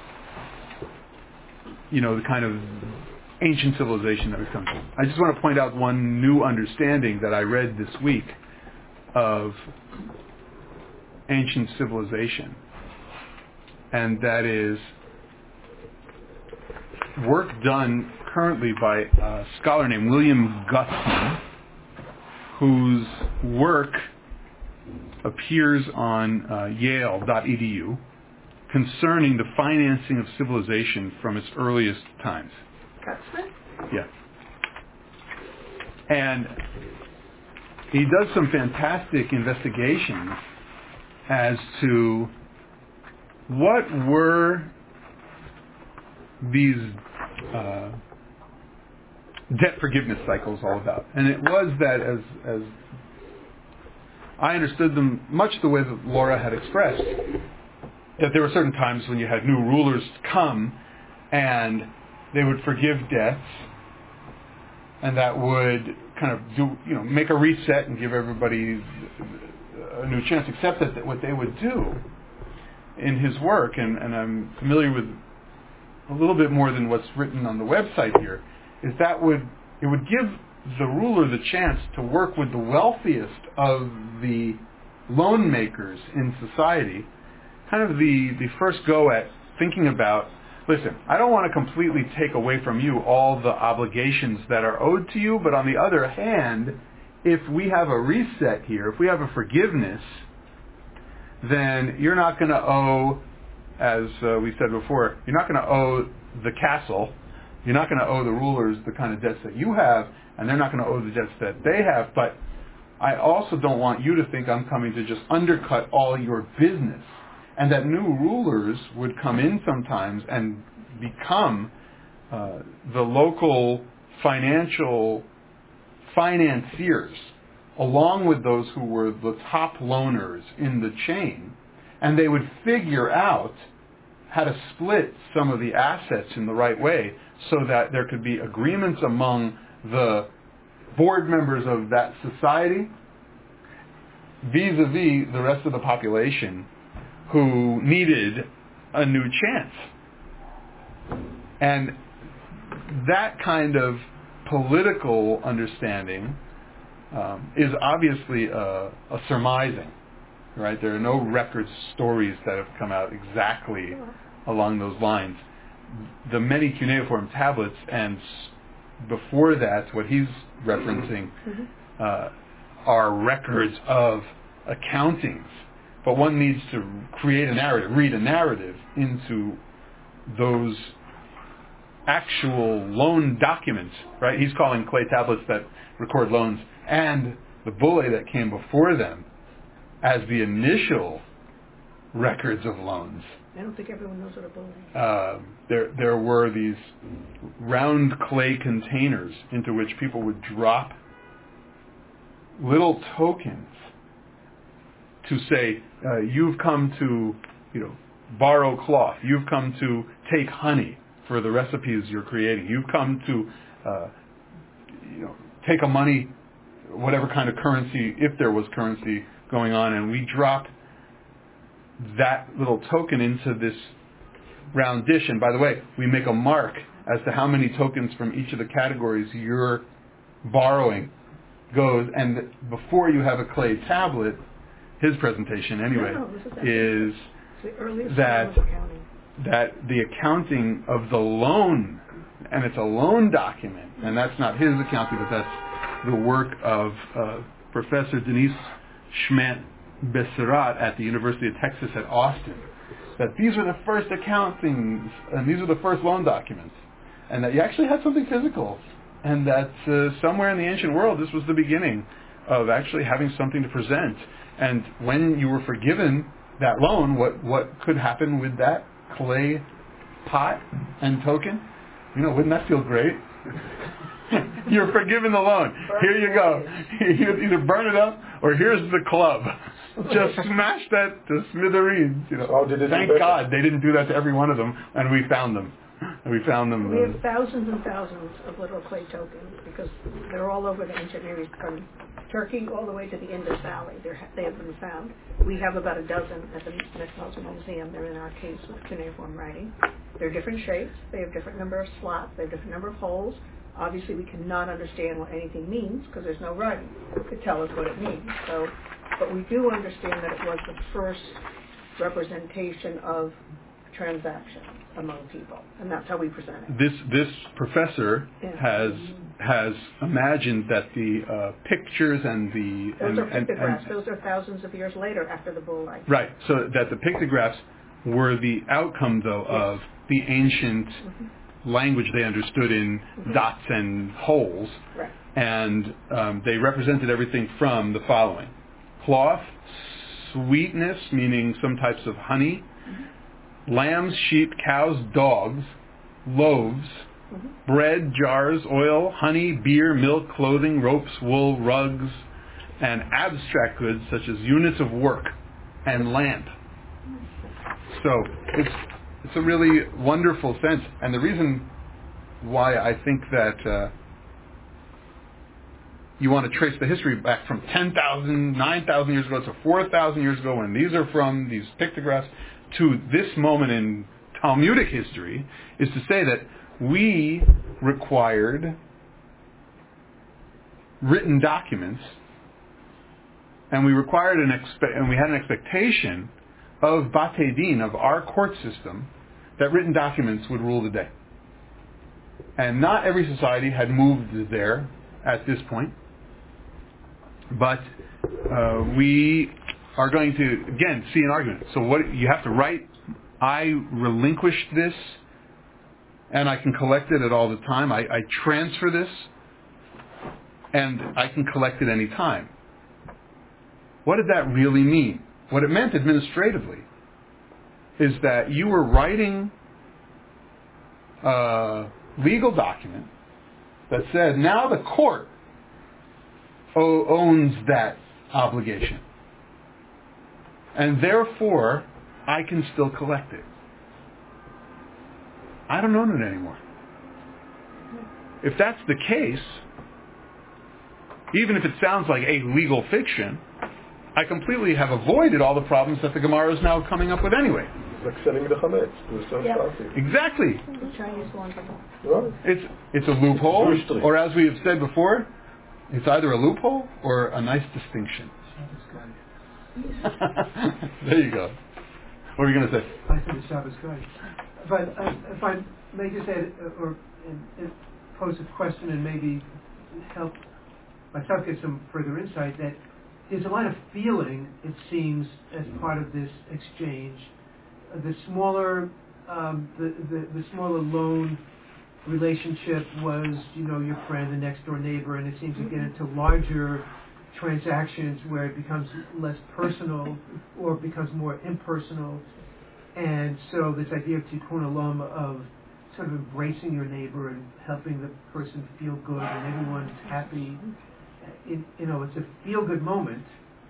you know, the kind of ancient civilization that we've come to. I just want to point out one new understanding that I read this week of ancient civilization, and that is work done currently by a scholar named William Gutzman, whose work appears on uh, Yale dot E D U concerning the financing of civilization from its earliest times. Gutzman? Yeah. And he does some fantastic investigations as to what were these uh, debt forgiveness cycles all about. And it was that, as, as I understood them, much the way that Laura had expressed, that there were certain times when you had new rulers come and they would forgive debts, and that would kind of do, you know, make a reset and give everybody a new chance, except that what they would do in his work, and, and I'm familiar with a little bit more than what's written on the website here, is that would it would give the ruler the chance to work with the wealthiest of the loan makers in society, kind of the, the first go at thinking about, listen, I don't want to completely take away from you all the obligations that are owed to you, but on the other hand, if we have a reset here, if we have a forgiveness, then you're not going to owe, as uh, we said before, you're not going to owe the castle, you're not going to owe the rulers the kind of debts that you have, and they're not going to owe the debts that they have, but I also don't want you to think I'm coming to just undercut all your business. And that new rulers would come in sometimes and become uh, the local financial financiers, along with those who were the top loaners in the chain, and they would figure out how to split some of the assets in the right way so that there could be agreements among the board members of that society vis-a-vis the rest of the population who needed a new chance. And that kind of political understanding um, is obviously a, a surmising, right? There are no record stories that have come out exactly along those lines. The many cuneiform tablets and before that, what he's referencing uh, are records of accountings. But one needs to create a narrative, read a narrative into those actual loan documents, right? He's calling clay tablets that record loans and the bullae that came before them as the initial records of loans. I don't think everyone knows what a bullae is. Uh, there, there were these round clay containers into which people would drop little tokens to say, uh, you've come to, you know, borrow cloth. You've come to take honey for the recipes you're creating. You've come to, uh, you know, take a money, whatever kind of currency, if there was currency going on, and we drop that little token into this round dish. And by the way, we make a mark as to how many tokens from each of the categories you're borrowing goes. And before you have a clay tablet, his presentation anyway, no, no, is the that that the accounting of the loan, and it's a loan document, and that's not his accounting, but that's the work of uh, Professor Denise Schmidt Besserat at the University of Texas at Austin, that these were the first accountings, and these were the first loan documents, and that you actually had something physical, and that uh, somewhere in the ancient world this was the beginning of actually having something to present. And when you were forgiven that loan, what, what could happen with that clay pot and token? You know, wouldn't that feel great? You're forgiven the loan. Here you go. You either burn it up or here's the club. Just smash that to smithereens. You know. Oh, did it Thank do God they didn't do that to every one of them, and we found them. And we found them. We uh, have thousands and thousands of little clay tokens because they're all over the ancient Near East, from Turkey all the way to the Indus Valley. They're, they have been found. We have about a dozen at the Metropolitan Museum. They're in our case with cuneiform writing. They're different shapes. They have different number of slots. They have different number of holes. Obviously, we cannot understand what anything means because there's no writing to tell us what it means. So, but we do understand that it was the first representation of transaction among people, and that's how we present it. This this professor Yeah. has has imagined that the uh, pictures and the Those and, are and, pictographs. and, Those are thousands of years later after the bull life. right, so that the pictographs were the outcome, though, of the ancient Mm-hmm. language they understood in Mm-hmm. dots and holes, Right. and um, they represented everything from the following: cloth, sweetness, meaning some types of honey, Mm-hmm. lambs, sheep, cows, dogs, loaves, Mm-hmm. bread, jars, oil, honey, beer, milk, clothing, ropes, wool, rugs, and abstract goods such as units of work and lamp. So it's it's a really wonderful sense, and the reason why I think that uh, you want to trace the history back from ten thousand, nine thousand years ago to four thousand years ago, when these are from, these pictographs, to this moment in Talmudic history is to say that we required written documents, and we required an expe- and we had an expectation of Batei Din, of our court system, that written documents would rule the day. And not every society had moved there at this point, but uh, we are going to, again, see an argument. So what you have to write, I relinquished this, and I can collect it at all the time. I, I transfer this, and I can collect it any time. What did that really mean? What it meant administratively is that you were writing a legal document that said, now the court o- owns that obligation. And therefore, I can still collect it. I don't own it anymore. If that's the case, even if it sounds like a legal fiction, I completely have avoided all the problems that the Gemara is now coming up with anyway. It's like selling the chametz to a third Yep. party. Exactly. The Chinese laundry. Right. It's it's a loophole, Jewish or as we have said before, it's either a loophole or a nice distinction. There you go. What were you going to say? I said the Shabbos guy. But uh, if I may just add, uh, or uh, pose a question and maybe help myself get some further insight, that there's a lot of feeling, it seems, as part of this exchange. Uh, the smaller, um, the, the the smaller loan relationship was, you know, your friend, the next door neighbor, and it seems to get into larger transactions where it becomes less personal or becomes more impersonal. And so this idea of tikkun olam, of sort of embracing your neighbor and helping the person feel good and everyone's happy, it, you know, it's a feel-good moment,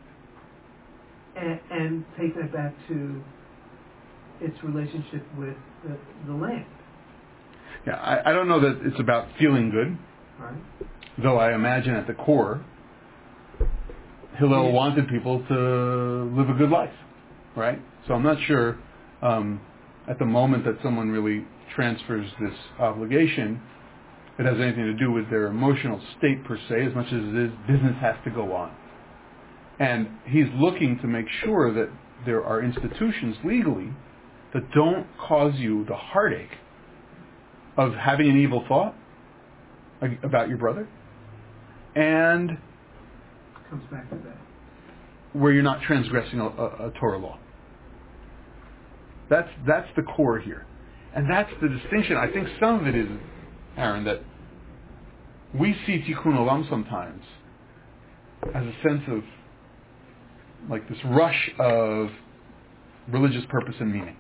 and, and taking it back to its relationship with the, the land. Yeah, I, I don't know that it's about feeling good, Right? though I imagine at the core, Hillel wanted people to live a good life, right? So I'm not sure um, at the moment that someone really transfers this obligation, it has anything to do with their emotional state per se, as much as it is business has to go on. And he's looking to make sure that there are institutions legally that don't cause you the heartache of having an evil thought about your brother, and Comes back to that. where you're not transgressing a, a, a Torah law. That's that's the core here. And that's the distinction. I think some of it is, Aaron, that we see tikkun olam sometimes as a sense of like this rush of religious purpose and meaning.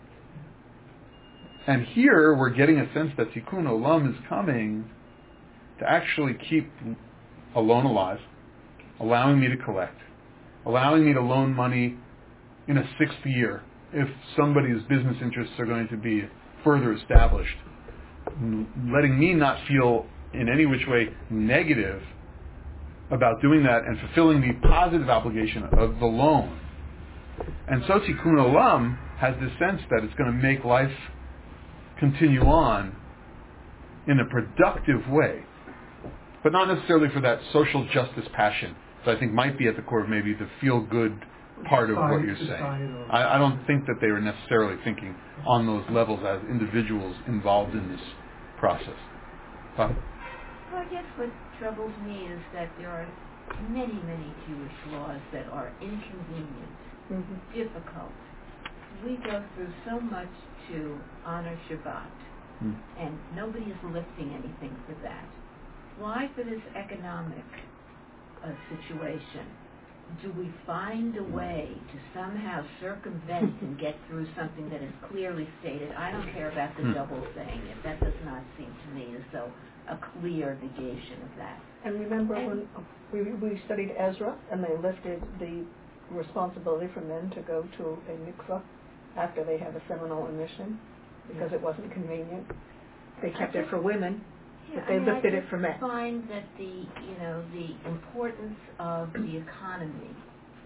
And here we're getting a sense that tikkun olam is coming to actually keep a loan alive, allowing me to collect, allowing me to loan money in a sixth year if somebody's business interests are going to be further established, letting me not feel in any which way negative about doing that and fulfilling the positive obligation of the loan. And so tikkun olam has this sense that it's going to make life continue on in a productive way, but not necessarily for that social justice passion that I think might be at the core of maybe the feel-good part of what you're saying. I, I don't think that they were necessarily thinking on those levels as individuals involved in this process. Huh? Well, I guess what troubles me is that there are many, many Jewish laws that are inconvenient, Mm-hmm. difficult. We go through so much to honor Shabbat, Mm. and nobody is lifting anything for that. Why, for this economic uh, situation, do we find a way to somehow circumvent and get through something that is clearly stated? I don't care about the Hmm. double thing, if that does not seem to me as though a clear negation of that. And remember when we, we studied Ezra and they lifted the responsibility for men to go to a mikvah after they had a seminal emission because it wasn't convenient. They kept it for women, Yeah, but they I mean, lifted I it for men. just find that the, you know, the importance of the economy,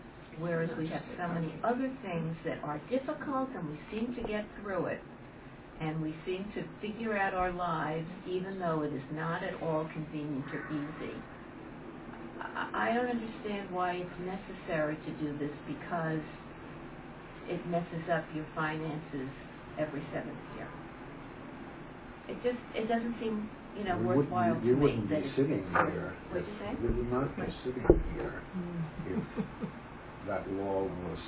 whereas we have so many other things that are difficult and we seem to get through it, and we seem to figure out our lives even though it is not at all convenient or easy. I, I don't understand why it's necessary to do this, because it messes up your finances every seventh year. It just, it doesn't seem, you know, We worthwhile wouldn't, you to me wouldn't that be it's sitting it's- here. What'd you say? You would not be sitting here if that law was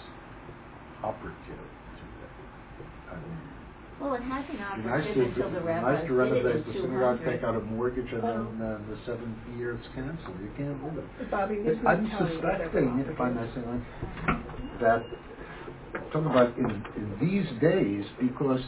operative today. I mean, Well, it hasn't it'd be nice operated to, until the it'd be rabbis nice to did it renovate in the two synagogue, hundred. take out a mortgage, and Well- then uh, the seventh year it's canceled. You can't do it. Bobby, this is I'm telling you that suspecting, they're if I may say, that talk about in, in these days, because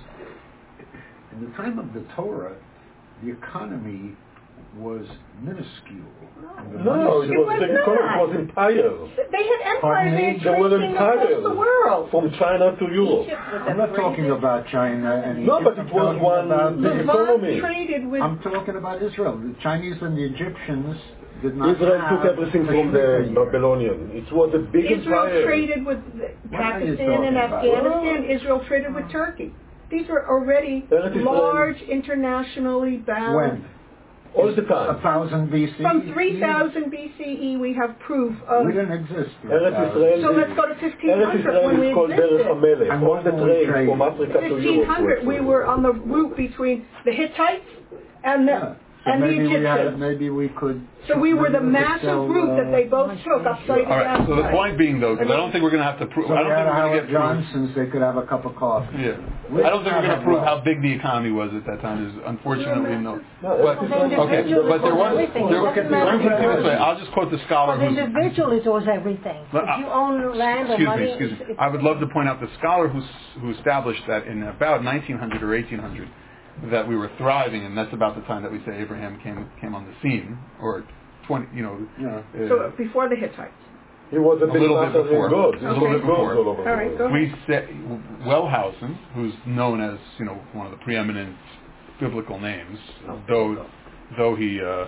in the time of the Torah, the economy was minuscule. And the No, money it It was, was the economy not. was empires. They had Pardon empires, they me? had There were trade across empires the world. from China to Europe. Egypt was I'm the not talking greatest about China and No, Egypt. but it I'm was talking one about big the- economy. Levant traded with I'm talking about Israel. The Chinese and the Egyptians did not Israel have took everything a from sugar the year. Babylonian. It was a big Israel empire. traded with What are you Pakistan and talking about? Afghanistan. Israel traded with Turkey. These were already Eretz Israel. large, internationally bound. When? All the A time. thousand B C? From three thousand B C E, we have proof of. We didn't exist. for a Eretz thousand Israel. So let's go to fifteen Eretz hundred Israel when we is called Derech existed. HaMelech. And All what the were we trade trading? from Africa to Europe. fifteen hundred, we was- were on the route between the Hittites and the Yeah. So and the maybe we had, Egyptians. maybe we could. So we were the maybe we could massive sell, route that they uh, both took upside All right. down. So the point being, though, because I don't think we're going to have to prove. So I don't we think had we're going to Howard get proof. Johnson's, they could have a cup of coffee. Yeah. We I don't think we're going to have prove well. how big the economy was at that time. There's unfortunately no. No, But, Eretz Well, Israel- okay, individually but there it was was. everything. There, It let doesn't me matter put it who this way. owns it. I'll just quote the scholar But who's. individually it was everything. Well, If you own land or Excuse money, me, excuse me. it's- it's- I would love to point out the scholar who who established that in about nineteen hundred or eighteen hundred that we were thriving, and that's about the time that we say Abraham came came on the scene, or twenty, you know. Yeah. Uh, So before the Hittites. He was a, A big little bit master before. in goods. A little He bit sold goods before. all over the All right, world. go ahead. we say Wellhausen, who's known as you know one of the preeminent biblical names, though though he uh,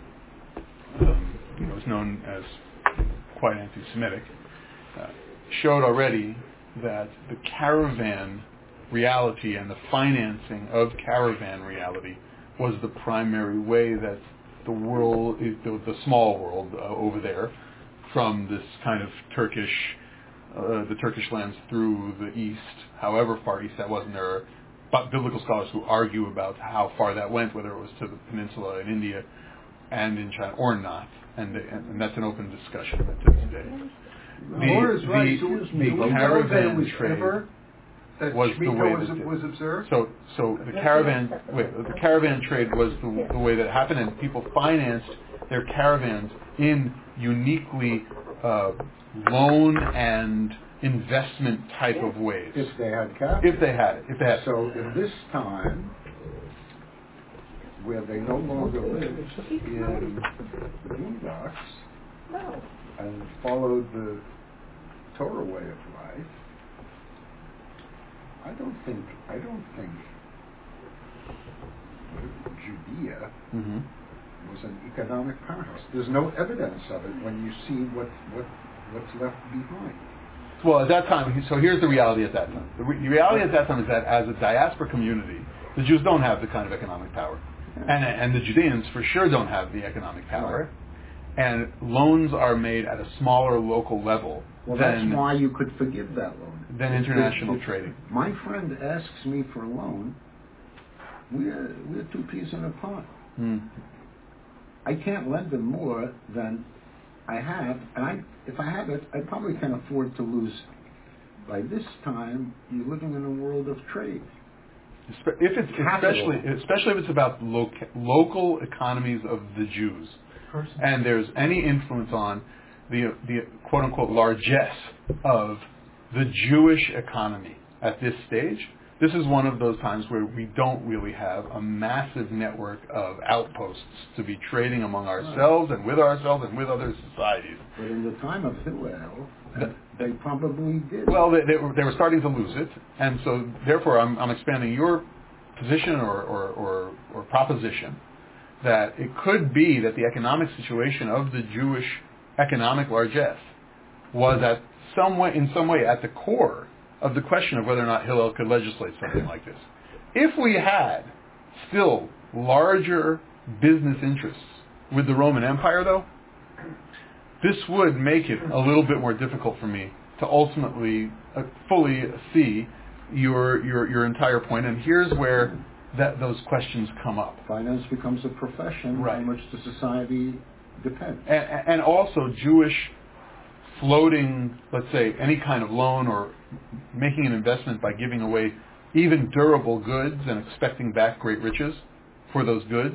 um, you know is known as quite anti-Semitic, uh, showed already that the caravan reality and the financing of caravan reality was the primary way that the world, the, the small world uh, over there, from this kind of Turkish, uh, the Turkish lands through the east, however far east that was, and there are but biblical scholars who argue about how far that went, whether it was to the peninsula in India and in China or not, and, and, and that's an open discussion to this day. The, Laura is right. the, So the we know that it caravan was trade ever that was the Shemitah way was, that it- was observed. So, so the caravan, wait, the caravan trade was the, the way that it happened, and people financed their caravans in uniquely uh, loan and investment type of ways. If they had capital. If they had it, if they had it. So in this time, where they no longer lived in the boondocks No. and followed the Torah way of life, I don't think I don't think Judea hmm was an economic powerhouse. There's no evidence of it when you see what what what's left behind. Well, at that time, so here's the reality at that time. The, re- the reality at that time is that as a diaspora community, the Jews don't have the kind of economic power. And, and the Judeans for sure don't have the economic power. And loans are made at a smaller local level Well, than, that's why you could forgive that loan. than international If- if trading. My friend asks me for a loan. We're we're two peas in a pod. Mm. I can't lend him more than I have, and I, if I have it, I probably can afford to lose. By this time, you're living in a world of trade. Espe- If it's especially, especially if it's about loca- local economies of the Jews, and there's any influence on the the quote unquote largesse of the Jewish economy at this stage, this is one of those times where we don't really have a massive network of outposts to be trading among ourselves and with ourselves and with other societies. But in the time of Hillel, uh, they probably did. Well, they, they, were, they were starting to lose it, and so therefore I'm, I'm expanding your position or, or, or, or proposition that it could be that the economic situation of the Jewish economic largesse was at some way, in some way at the core of the question of whether or not Hillel could legislate something like this. if we had still larger business interests with the Roman Empire, though, this would make it a little bit more difficult for me to ultimately uh, fully see your, your your entire point. And here's where that those questions come up. Finance becomes a profession right. on which the society depends. And, and also Jewish floating, let's say, any kind of loan or making an investment by giving away even durable goods and expecting back great riches for those goods,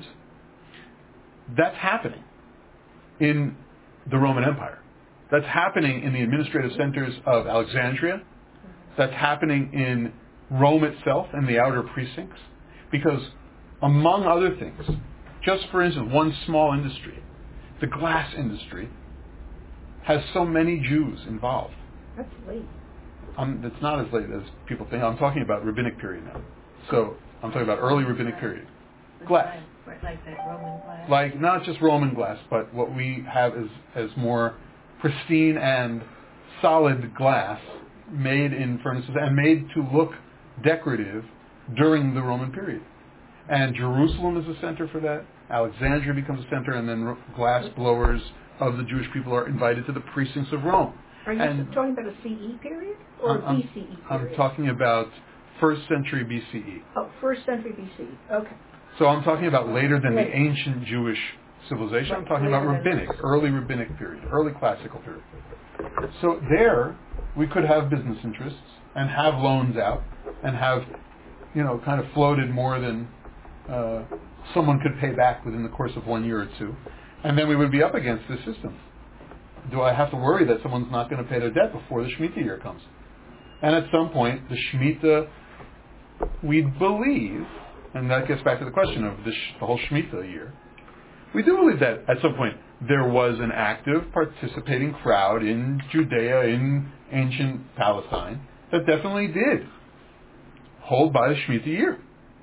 that's happening in the Roman Empire. That's happening in the administrative centers of Alexandria. That's happening in Rome itself and the outer precincts. Because, among other things, just for instance, one small industry, the glass industry, has so many Jews involved. That's late. Um, it's not as late as people think. I'm talking about rabbinic period now. So I'm talking about early rabbinic period. Glass. Like that Roman glass. Like not just Roman glass, but what we have is as more pristine and solid glass made in furnaces and made to look decorative during the Roman period. And Jerusalem is a center for that. Alexandria becomes a center, and then glass blowers of the Jewish people are invited to the precincts of Rome. Are you and talking about a C E period or I'm, a B C E period? I'm talking about first century B C E. Oh, first century B C E. Okay. So I'm talking about later than Later. the ancient Jewish civilization. Right, I'm talking about later than- rabbinic, early rabbinic period, early classical period. So there, we could have business interests and have loans out and have, you know, kind of floated more than uh, someone could pay back within the course of one year or two. And then we would be up against this system. Do I have to worry that someone's not going to pay their debt before the Shemitah year comes? And at some point, the Shemitah, we believe, and that gets back to the question of the, sh- the whole Shemitah year, we do believe that at some point there was an active participating crowd in Judea, in ancient Palestine, that definitely did hold by the Shemitah year.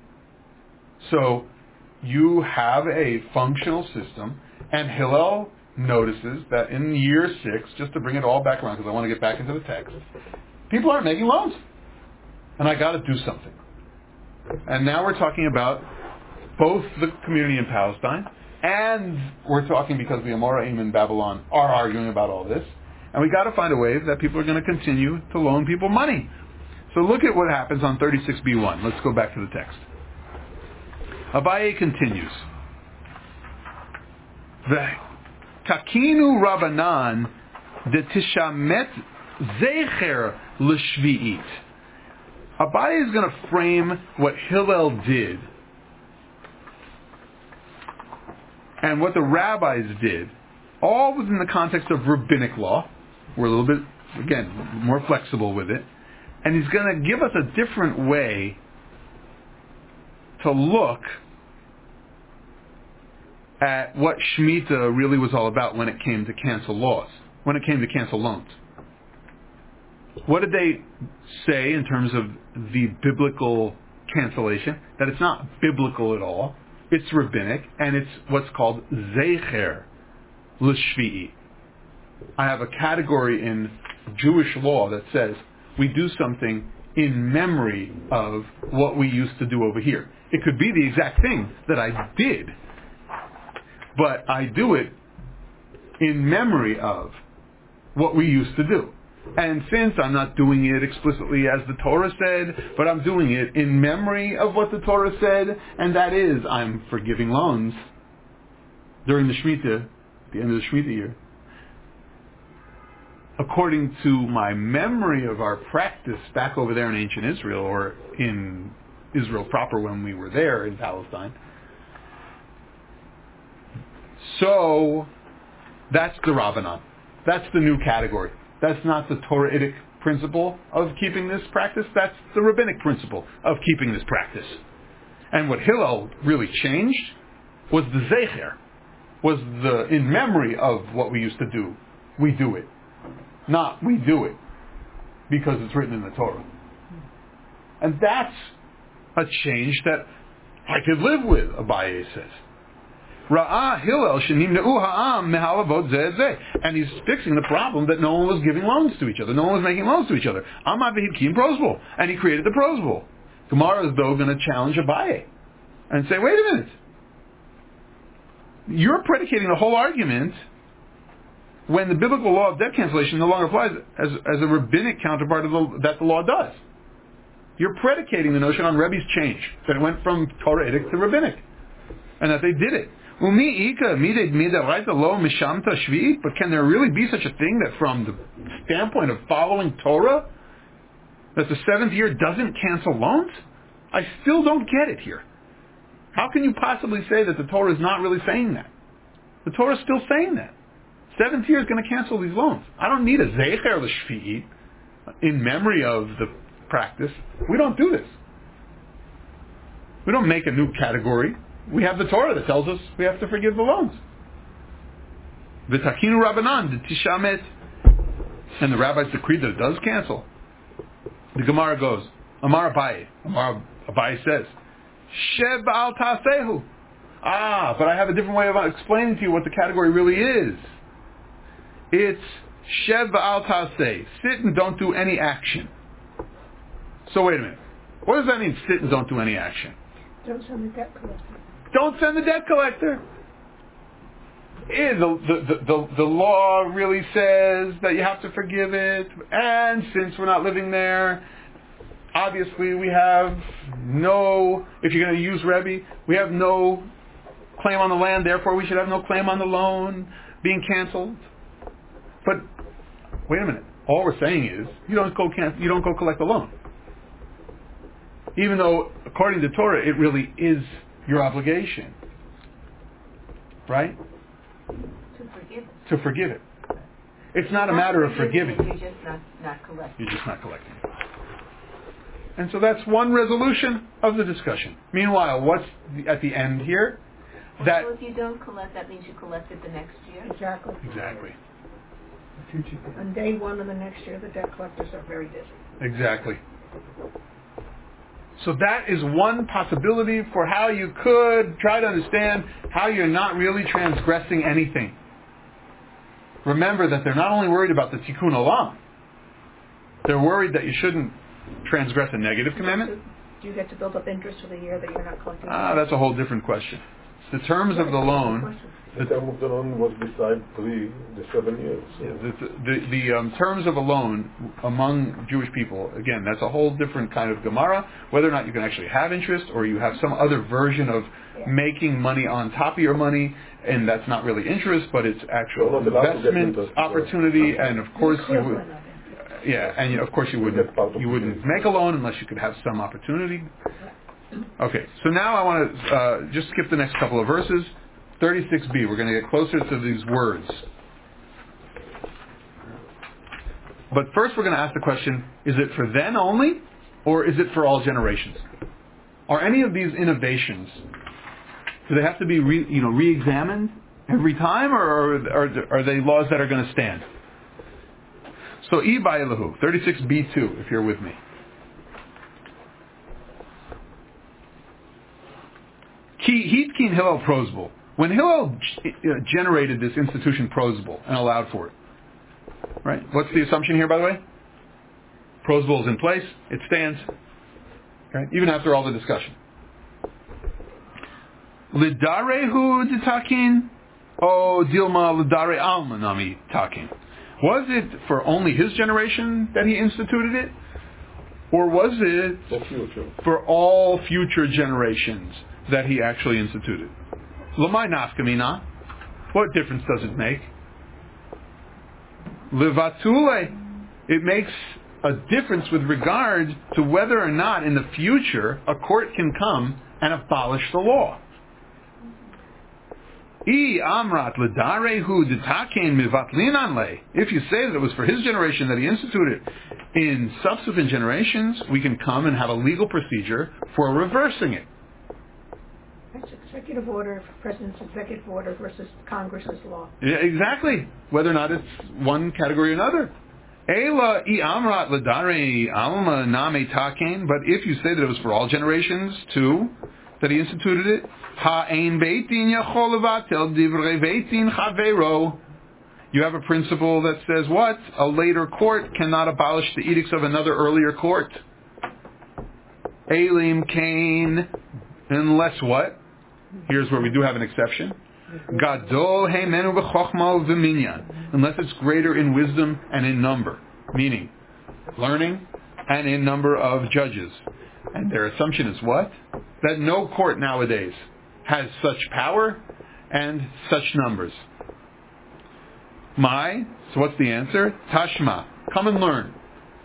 So you have a functional system, and Hillel notices that in year six, just to bring it all back around, because I want to get back into the text, people aren't making loans. And I got to do something. And now we're talking about both the community in Palestine, and we're talking because the Amoraim in Babylon are arguing about all this. And we got to find a way that people are going to continue to loan people money. So look at what happens on thirty-six b one. Let's go back to the text. Abaye continues. Takinu Rabbanan de Tishamet Zecher L'Shvi'it. Abaye is going to frame what Hillel did and what the rabbis did, all within the context of rabbinic law. We're a little bit, again, more flexible with it. And he's going to give us a different way to look at what Shemitah really was all about when it came to cancel laws, when it came to cancel loans. What did they say in terms of the biblical cancellation? That it's not biblical at all. It's rabbinic, and it's what's called Zecher L'Shvi'i. I have a category in Jewish law that says we do something in memory of what we used to do over here. It could be the exact thing that I did, but I do it in memory of what we used to do. And since I'm not doing it explicitly as the Torah said, but I'm doing it in memory of what the Torah said, and that is I'm forgiving loans during the Shemitah, the end of the Shemitah year, according to my memory of our practice back over there in ancient Israel, or in Israel proper when we were there in Palestine. So that's the Rabbanan. That's the new category. That's not the Torahitic principle of keeping this practice. That's the rabbinic principle of keeping this practice. And what Hillel really changed was the Zecher, was the in memory of what we used to do. We do it. Not we do it because it's written in the Torah. And that's a change that I could live with, Abaye says. Ra'ah Hillel shenimneu ha'am mehalavot zeh zeh. And he's fixing the problem that no one was giving loans to each other. No one was making loans to each other. Amad v'hidkin prosbul. And he created the prosbul. Gemara is, though, going to challenge Abaye and say, wait a minute. You're predicating the whole argument when the biblical law of debt cancellation no longer applies as, as a rabbinic counterpart of the, that the law does. You're predicating the notion on Rebbe's change, that it went from Toraitic to rabbinic, and that they did it. But can there really be such a thing that from the standpoint of following Torah, that the seventh year doesn't cancel loans? I still don't get it here. How can you possibly say that the Torah is not really saying that? The Torah is still saying that. Seventh year is going to cancel these loans. I don't need a Zecher l'Shvi'i in memory of the practice. We don't do this. We don't make a new category. We have the Torah that tells us we have to forgive the loans. V'takinu Rabbanan d'tishamet, and the rabbis decreed that it does cancel. The Gemara goes, Amar Abaye, Amar Abaye says, Sheb al ta'asehu. Ah, but I have a different way of explaining to you what the category really is. It's Sheb al ta'aseh, sit and don't do any action. So wait a minute. What does that mean, sit and don't do any action? Don't send the debt collector. Don't send the debt collector. Eh, the, the, the, the, the law really says that you have to forgive it, and since we're not living there, obviously we have no, if you're going to use Rebbe, we have no claim on the land, therefore we should have no claim on the loan being canceled. But wait a minute. All we're saying is you don't go can- you don't go collect the loan. Even though according to Torah it really is your obligation. Right? To forgive it. To forgive it. It's not a matter of forgiving. You're just not, not collecting. You're just not collecting. And so that's one resolution of the discussion. Meanwhile, what's the, at the end here? That so if you don't collect, that means you collect it the next year? Exactly. Exactly. On day one of the next year, the debt collectors are very busy. Exactly. So that is one possibility for how you could try to understand how you're not really transgressing anything. Remember that they're not only worried about the tikkun olam, they're worried that you shouldn't transgress a negative commandment. Do you get to build up interest for the year that you're not collecting? Ah, that's a whole different question. The terms of the loan. The term of the loan was beside three, the seven years. So. Yeah, the the, the um, terms of a loan among Jewish people, again, that's a whole different kind of Gemara, whether or not you can actually have interest or you have some other version of yeah. making money on top of your money, and that's not really interest, but it's actual so investment opportunity, and of course you would, yeah, and you, of course you wouldn't, you wouldn't make a loan unless you could have some opportunity. Okay, so now I want to uh, just skip the next couple of verses. thirty-six b, we're going to get closer to these words. But first we're going to ask the question, is it for then only, or is it for all generations? Are any of these innovations, do they have to be re, you know, re-examined every time, or are, are, are they laws that are going to stand? So, I Ba'ilahu, thirty-six b two, if you're with me. Ki hitkin Hillel Prozbul. When Hillel g- generated this institution Prozbul and allowed for it, right? What's the assumption here, by the way? Prozbul is in place; it stands, right? Even after all the discussion. Lidarehu ditakin, o dilma lidare alma nami takin. Was it for only his generation that he instituted it, or was it for all future generations that he actually instituted? Lamai nafkamina. What difference does it make? Levatule. It makes a difference with regard to whether or not in the future a court can come and abolish the law. I amrat ledarehu ditaken mivatlinan le. If you say that it was for his generation that he instituted, in subsequent generations we can come and have a legal procedure for reversing it. That's executive order, president's executive order versus Congress's law. Yeah, exactly. Whether or not it's one category or another. Ela I amrat ledare alma name taken. But if you say that it was for all generations too, that he instituted it, ha ein beitin yachol levatel divrei beitin chavero. You have a principle that says what? A later court cannot abolish the edicts of another earlier court. Elim Kain, unless what? Here's where we do have an exception. Gadol heimenu b'chochma v'minyan, unless it's greater in wisdom and in number, meaning learning and in number of judges. And their assumption is what? That no court nowadays has such power and such numbers. My, so what's the answer? Tashma, come and learn.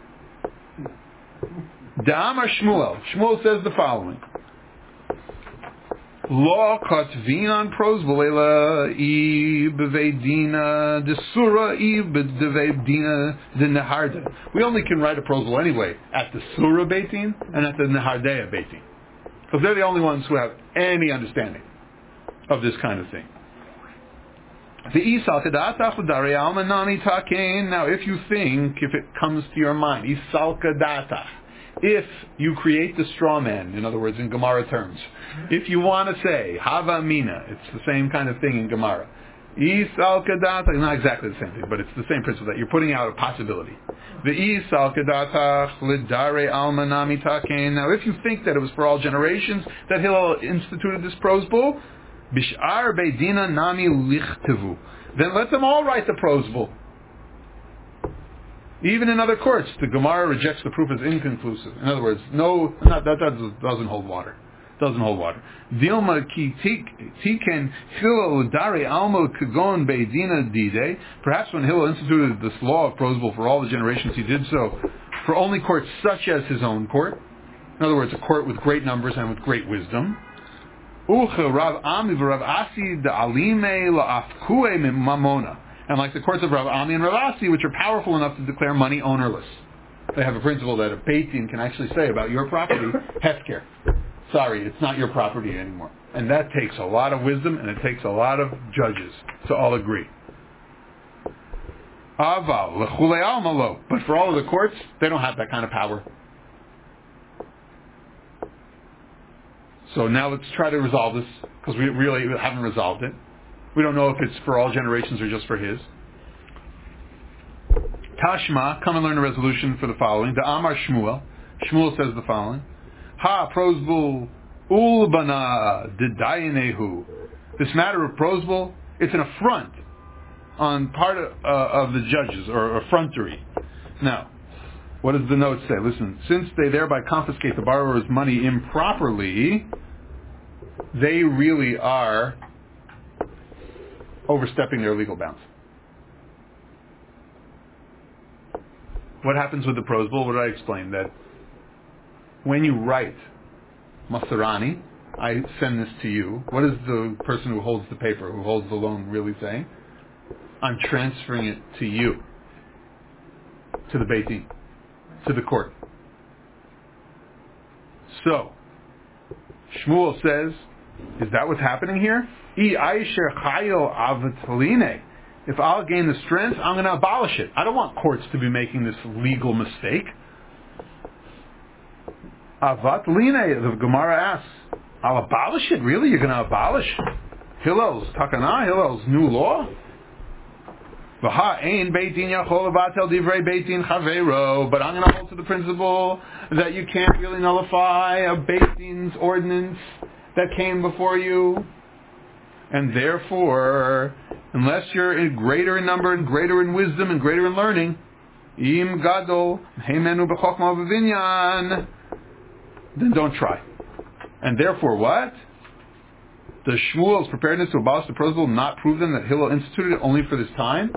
Da'amar Shmuel, Shmuel says the following. Lo katvinan prosbolela I bevedina de sura I bevedina de neharda. We only can write a prosbol anyway at the sura beitin and at the nehardea beitin, because they're the only ones who have any understanding of this kind of thing. Now, if you think, if it comes to your mind, if you create the straw man, in other words, in Gemara terms, if you want to say Hava Mina, it's the same kind of thing in Gemara. Isal Kadata, not exactly the same thing, but it's the same principle that you're putting out a possibility. The Isal Kadata Lidare Almanami Taken. Now, if you think that it was for all generations that Hillel instituted this prosbul, Bishar Beidina Nami Lichtevu, then let them all write the prosbul. Even in other courts, the Gemara rejects the proof as inconclusive. In other words, no, not, that, that doesn't hold water. Doesn't hold water. Dilma ki tiken Hillel Dare Alma Kagon Beidina Dide. Perhaps when Hillel instituted this law of prosbul for all the generations, he did so for only courts such as his own court. In other words, a court with great numbers and with great wisdom. Uche Rav Ami v'Rav Asi da'alime la'afkue mamona. And like the courts of Rav Ami and Rav Asi, which are powerful enough to declare money ownerless. They have a principle that a Beit Din can actually say about your property, hefker. Sorry, it's not your property anymore. And that takes a lot of wisdom and it takes a lot of judges to all agree. Aval, l'chulei alma lo. But for all of the courts, they don't have that kind of power. So now let's try to resolve this, because we really haven't resolved it. We don't know if it's for all generations or just for his. Tashma, come and learn a resolution for the following. The Amar Shmuel. Shmuel says the following. Ha prosbul ulbana didayinehu. This matter of prosbul, it's an affront on part of, uh, of the judges, or effrontery. Now, what does the note say? Listen, since they thereby confiscate the borrower's money improperly, they really are overstepping their legal bounds. What happens with the prosbul? What did I explain? That when you write Masarani, I send this to you, what is the person who holds the paper, who holds the loan, really saying? I'm transferring it to you, to the Beit Din, to the court. So, Shmuel says, is that what's happening here? If I'll gain the strength, I'm going to abolish it. I don't want courts to be making this legal mistake. Avat line, the Gemara asks, I'll abolish it? Really? You're going to abolish Hillel's takana, Hillel's new law? But I'm going to hold to the principle that you can't really nullify a Beit Din's ordinance that came before you. And therefore, unless you're in greater in number and greater in wisdom and greater in learning, im gadol heimenu b'chokhma v'vinyan, then don't try. And therefore what? Does Shmuel's preparedness to abolish the prosbul not prove then that Hillel instituted it only for this time?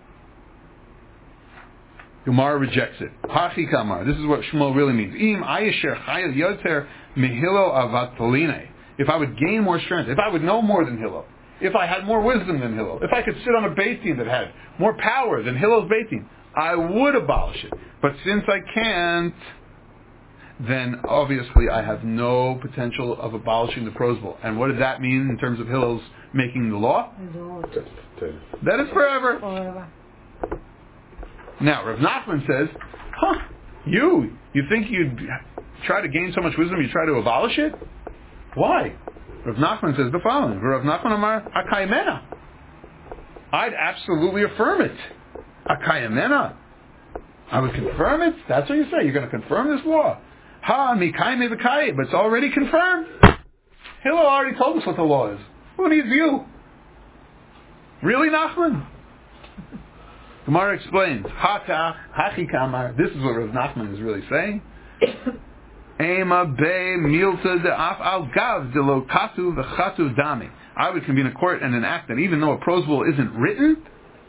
Gemara rejects it. Hachi kamar. This is what Shmuel really means. Im ayesher chayil yoter mehillel avataline. If I would gain more strength, if I would know more than Hillel, if I had more wisdom than Hillel, if I could sit on a Beit Din that had more power than Hillel's Beit Din, I would abolish it. But since I can't, then obviously I have no potential of abolishing the prosbul. And what does that mean in terms of Hillel's making the law? That is forever. forever. Now, Rav Nachman says, huh, you, you think you'd try to gain so much wisdom, you try to abolish it? Why? Rav Nachman says the following. Rav Nachman Amar, Akayemena. I'd absolutely affirm it. Akayemena. I would confirm it? That's what you say. You're going to confirm this law. Ha, mikayme v'kayim, but it's already confirmed. Hillel already told us what the law is. Who needs you? Really, Nachman? Gemara explains, Hatach, Hachi Kamar, this is what Rav Nachman is really saying. Ema be milta de af al gav de lo katu v'chatu dami. I would convene a court and enact that even though a prosbul isn't written,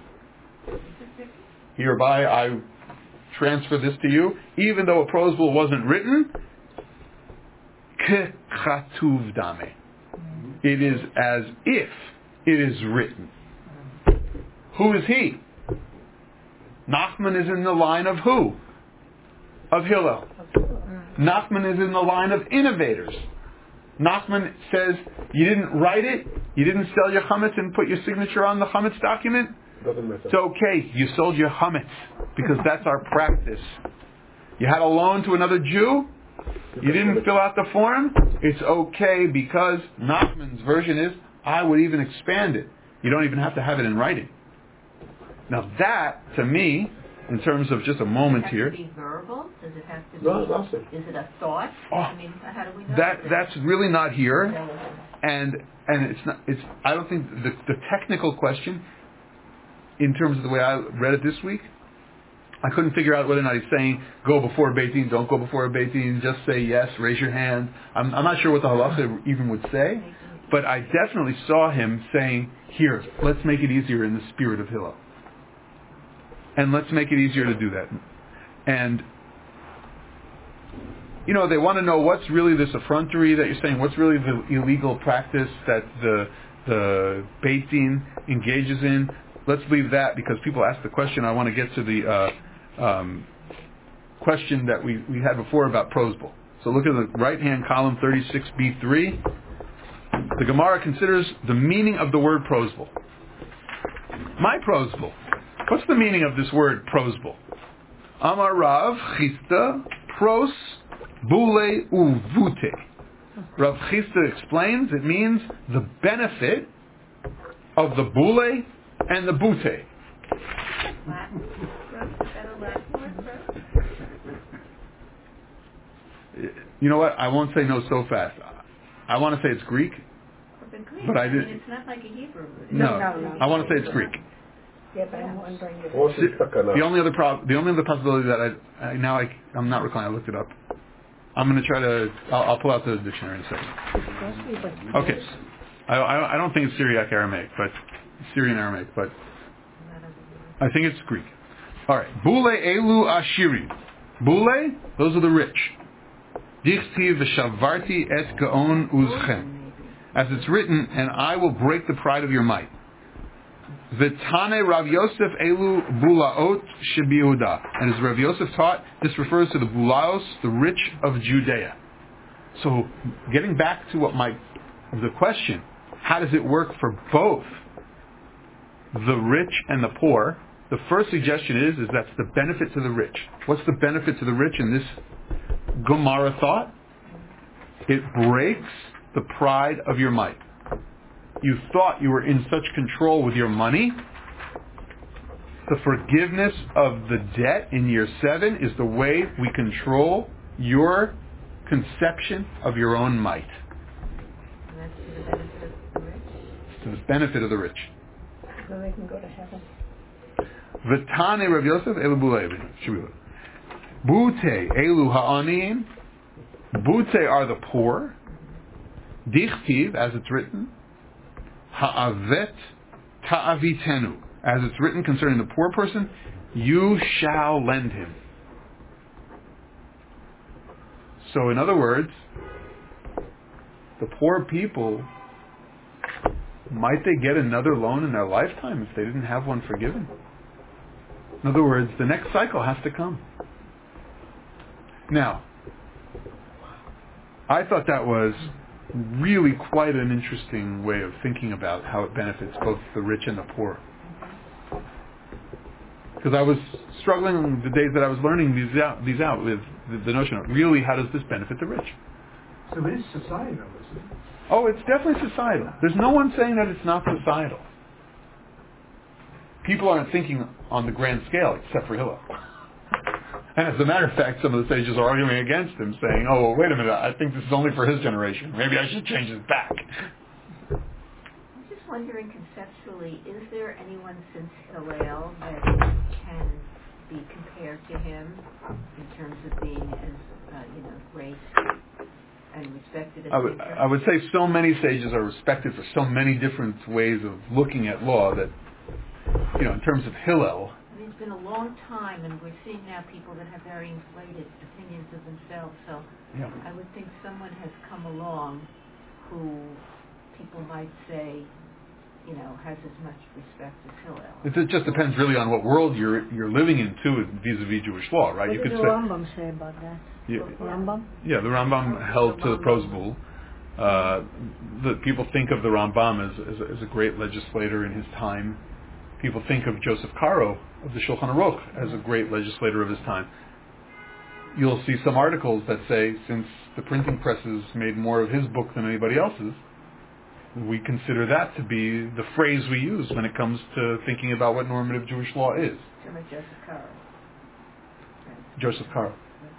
hereby I transfer this to you, even though a prosbul wasn't written, ke chatuv dami. It is as if it is written. Who is he? Nachman is in the line of who? Of Hillel. Nachman is in the line of innovators. Nachman says, you didn't write it, you didn't sell your chametz and put your signature on the chametz document. Doesn't matter. It's okay, you sold your chametz, because that's our practice. You had a loan to another Jew, you didn't fill out the form, it's okay, because Nachman's version is, I would even expand it. You don't even have to have it in writing. Now that, to me, in terms of just a moment here... Does it have to be verbal? Does it have to be... No, nothing. Is it a thought? Oh, I mean, how do we know that? that? That's really not here. And and it's not... It's. I don't think... The, the technical question, in terms of the way I read it this week, I couldn't figure out whether or not he's saying, go before a Beit Din, don't go before a Beit Din, just say yes, raise your hand. I'm, I'm not sure what the halacha even would say, but I definitely saw him saying, here, let's make it easier in the spirit of Hillel. And let's make it easier to do that. And, you know, they want to know what's really this effrontery that you're saying, what's really the illegal practice that the the Beit Din engages in. Let's leave that, because people ask the question. I want to get to the uh, um, question that we, we had before about prosbul. So look at the right-hand column, thirty-six b three. The Gemara considers the meaning of the word prosbul. My prosbul. What's the meaning of this word prosbul? Amar Rav Chista pros bule uvute. Rav Chista explains it means the benefit of the bule and the bute. You know what? I won't say no so fast. I want to say it's Greek, but I did. It's not like a Hebrew. No, No, no, no. I want to say it's Greek. Yeah, but I'm wondering if Or it's... Takana. The only other prob- the only other possibility that I, I now I, I'm not recalling. I looked it up. I'm going to try to. I'll, I'll pull out the dictionary in a second. Okay. I, I, I don't think it's Syriac Aramaic, but Syrian Aramaic, but I think it's Greek. All right. Bule elu ashiri. Bule, those are the rich. Dichti v'shavarti et gaon uzchem. As it's written, and I will break the pride of your might. V'tane Rav Yosef elu bulaot shebiuda. And as Rav Yosef taught, this refers to the bulaos, the rich of Judea. So, getting back to what my the question, how does it work for both the rich and the poor? The first suggestion is, is that's the benefit to the rich. What's the benefit to the rich in this Gemara thought? It breaks the pride of your might. You thought you were in such control with your money. The forgiveness of the debt in year seven is the way we control your conception of your own might. And that's to the benefit of the rich? To the benefit of the rich. So they can go to heaven. V'tane Rav Yosef elu bule. Bute elu ha'aniyim. Bute are the poor. Dichtiv, as it's written. Ha'avet ta'avitenu. As it's written concerning the poor person, you shall lend him. So in other words, the poor people, might they get another loan in their lifetime if they didn't have one forgiven? In other words, the next cycle has to come. Now, I thought that was really quite an interesting way of thinking about how it benefits both the rich and the poor. Because I was struggling the days that I was learning these out, these out with the, the notion of really how does this benefit the rich? So it is societal, isn't it? Oh, it's definitely societal. There's no one saying that it's not societal. People aren't thinking on the grand scale except for Hillel. And as a matter of fact, some of the sages are arguing against him, saying, oh, well, wait a minute, I think this is only for his generation. Maybe I should change it back. I'm just wondering conceptually, is there anyone since Hillel that can be compared to him in terms of being as, uh, you know, great and respected as I would, I would say so many sages are respected for so many different ways of looking at law that, you know, in terms of Hillel, I mean, it's been a long time, and we're seeing now people that have very inflated opinions of themselves. So yeah. I would think someone has come along who people might say, you know, has as much respect as Hillel. It, it just depends really on what world you're you're living in too, vis-a-vis Jewish law, right? What you did could the say, Rambam say about that? Yeah, Rambam? Yeah, the Rambam held to the Prose Bull. Uh, the people think of the Rambam as, as, as a great legislator in his time. People think of Joseph Caro of the Shulchan Aruch as a great legislator of his time. You'll see some articles that say, since the printing presses made more of his book than anybody else's, we consider that to be the phrase we use when it comes to thinking about what normative Jewish law is. Joseph Caro. Joseph Caro.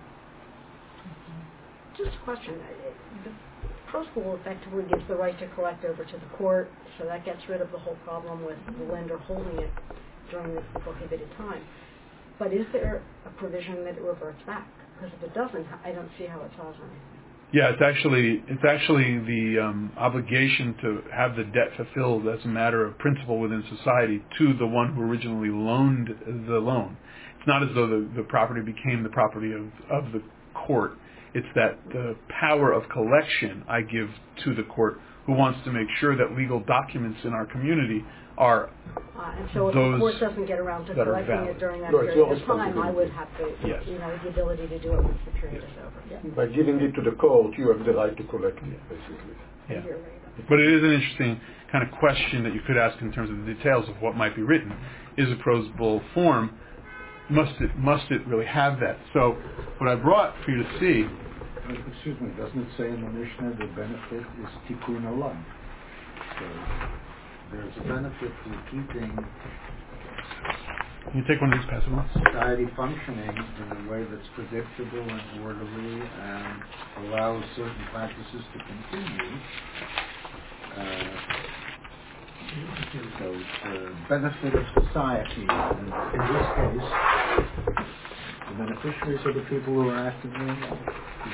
Just a question. The Prose Bull effectively gives the right to collect over to the court, so that gets rid of the whole problem with the lender holding it during the prohibited time. But is there a provision that it reverts back? Because if it doesn't, I don't see how it solves anything. Yeah, it's actually it's actually the um, obligation to have the debt fulfilled as a matter of principle within society to the one who originally loaned the loan. It's not as though the, the property became the property of, of the court. It's that the power of collection I give to the court, who wants to make sure that legal documents in our community are uh, and so if those the court doesn't get around to collecting it during that no, period of time, I would have to, yes. you know, the ability to do it once the period yes. is over. Yeah. By giving it to the court, you have the right to collect it, basically. Yeah. But it is an interesting kind of question that you could ask in terms of the details of what might be written. Is a Prose Bull form, must it must it really have that? So what I brought for you to see... Excuse me, doesn't it say in the Mishnah the benefit is tikkun olam? So there's a benefit to keeping Can you take one of these passive ones? society functioning in a way that's predictable and orderly and allows certain practices to continue. Uh, so the benefit of society, and in this case, the beneficiaries are the people who are actively involved.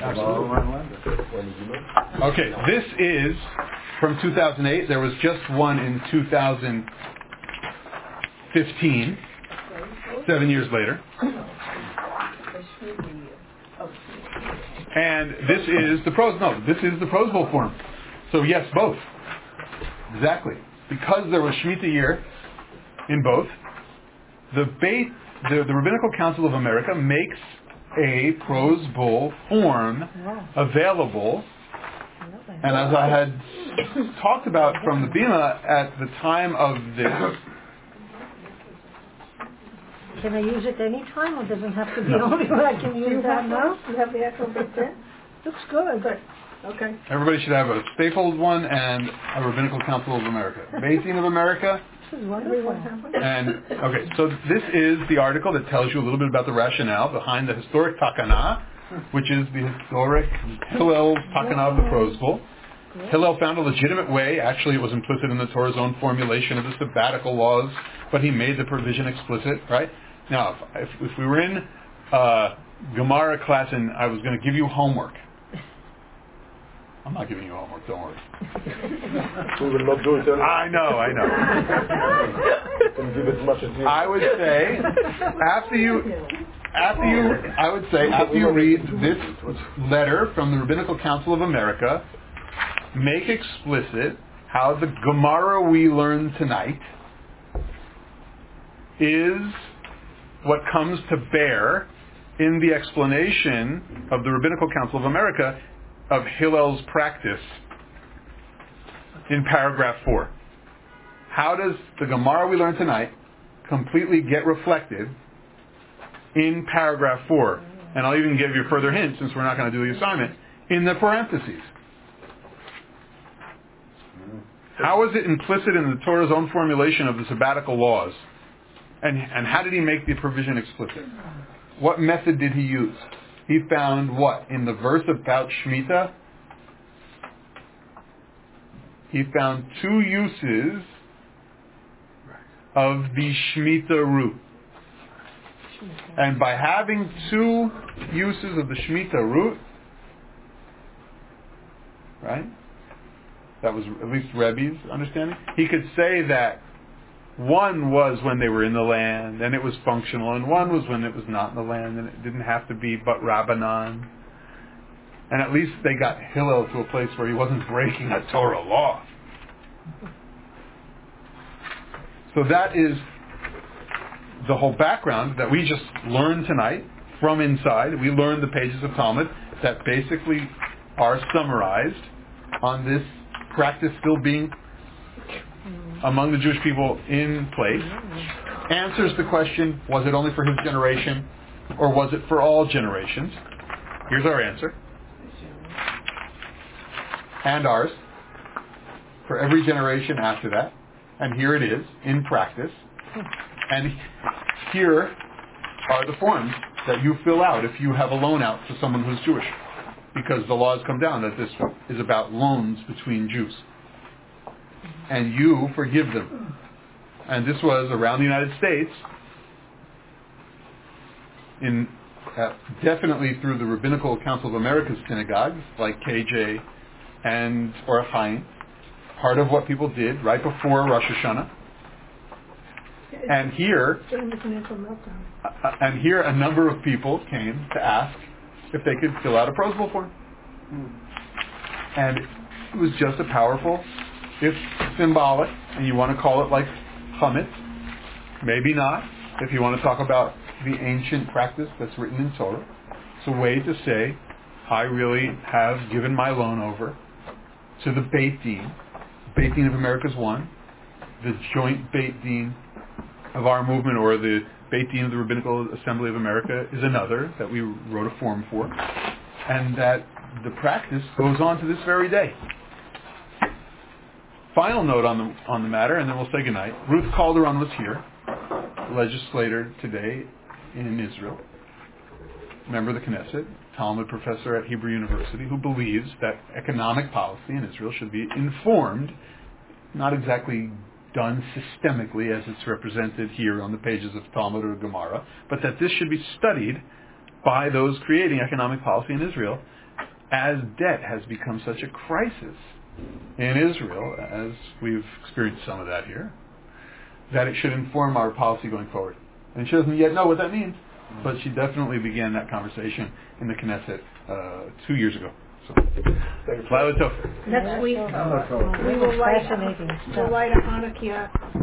Okay, this is from two thousand eight. There was just one in two thousand fifteen, seven years later. And this is the Prose, no, this is the Prose Bull form. So yes, both. Exactly. Because there was Shemitah year in both, the, Beit, the, the Rabbinical Council of America makes a Prose Bull form available. And as I had talked about from the Bima at the time of this... Can I use it any time, or does it have to be no. only when I can use that now? You have the actual big print? Looks good. Good. Okay. Everybody should have a stapled one and a Rabbinical Council of America. Beitin of America. This is wonderful. And, okay, so this is the article that tells you a little bit about the rationale behind the historic Takana, which is the historic Hillel's Takana of the Prose Bull. Hillel found a legitimate way. Actually, it was implicit in the Torah's own formulation of the sabbatical laws, but he made the provision explicit, right? Now, if, if we were in uh, Gemara class and I was going to give you homework, I'm not giving you homework, don't worry. We will not do it anyway. I know, I know. You can give as much as you I would say, after you, after you, I would say, after you read this letter from the Rabbinical Council of America, make explicit how the Gemara we learn tonight is what comes to bear in the explanation of the Rabbinical Council of America of Hillel's practice in paragraph four. How does the Gemara we learn tonight completely get reflected in paragraph four? And I'll even give you a further hint, since we're not going to do the assignment, in the parentheses. How is it implicit in the Torah's own formulation of the sabbatical laws? And, and how did he make the provision explicit? what method did he use? He found what? In the verse about Shemitah, he found two uses of the Shemitah root. And by having two uses of the Shemitah root, right? That was at least Rebbe's understanding. He could say that one was when they were in the land and it was functional, and one was when it was not in the land and it didn't have to be but Rabbanan. And at least they got Hillel to a place where he wasn't breaking a Torah law. So that is the whole background that we just learned tonight from inside. We learned the pages of Talmud that basically are summarized on this practice still being among the Jewish people in place. Answers the question, was it only for his generation or was it for all generations? Here's our answer. And ours. For every generation after that. And here it is, in practice. And here are the forms that you fill out if you have a loan out to someone who's Jewish. Because the laws come down that this is about loans between Jews. And you forgive them. And this was around the United States, in uh, definitely through the Rabbinical Council of America's synagogues, like K J and Or Chaim, part of what people did right before Rosh Hashanah. And here, uh, and here a number of people came to ask if they could fill out a protocol form. And it was just a powerful, if symbolic, and you want to call it like chametz, maybe not, if you want to talk about the ancient practice that's written in Torah. It's a way to say, I really have given my loan over to the Beit Din. Beit Din of America is one. The joint Beit Din of our movement, or the Beit Din of the Rabbinical Assembly of America, is another that we wrote a form for. And that the practice goes on to this very day. Final note on the on the matter, and then we'll say goodnight. Ruth Calderon was here, legislator today in Israel, member of the Knesset, Talmud professor at Hebrew University, who believes that economic policy in Israel should be informed, not exactly done systemically as it's represented here on the pages of Talmud or Gemara, but that this should be studied by those creating economic policy in Israel, as debt has become such a crisis in Israel, as we've experienced some of that here, that it should inform our policy going forward. And she doesn't yet know what that means, but she definitely began that conversation in the Knesset uh, two years ago. So, Next week, we will write, we'll write a Hanukkah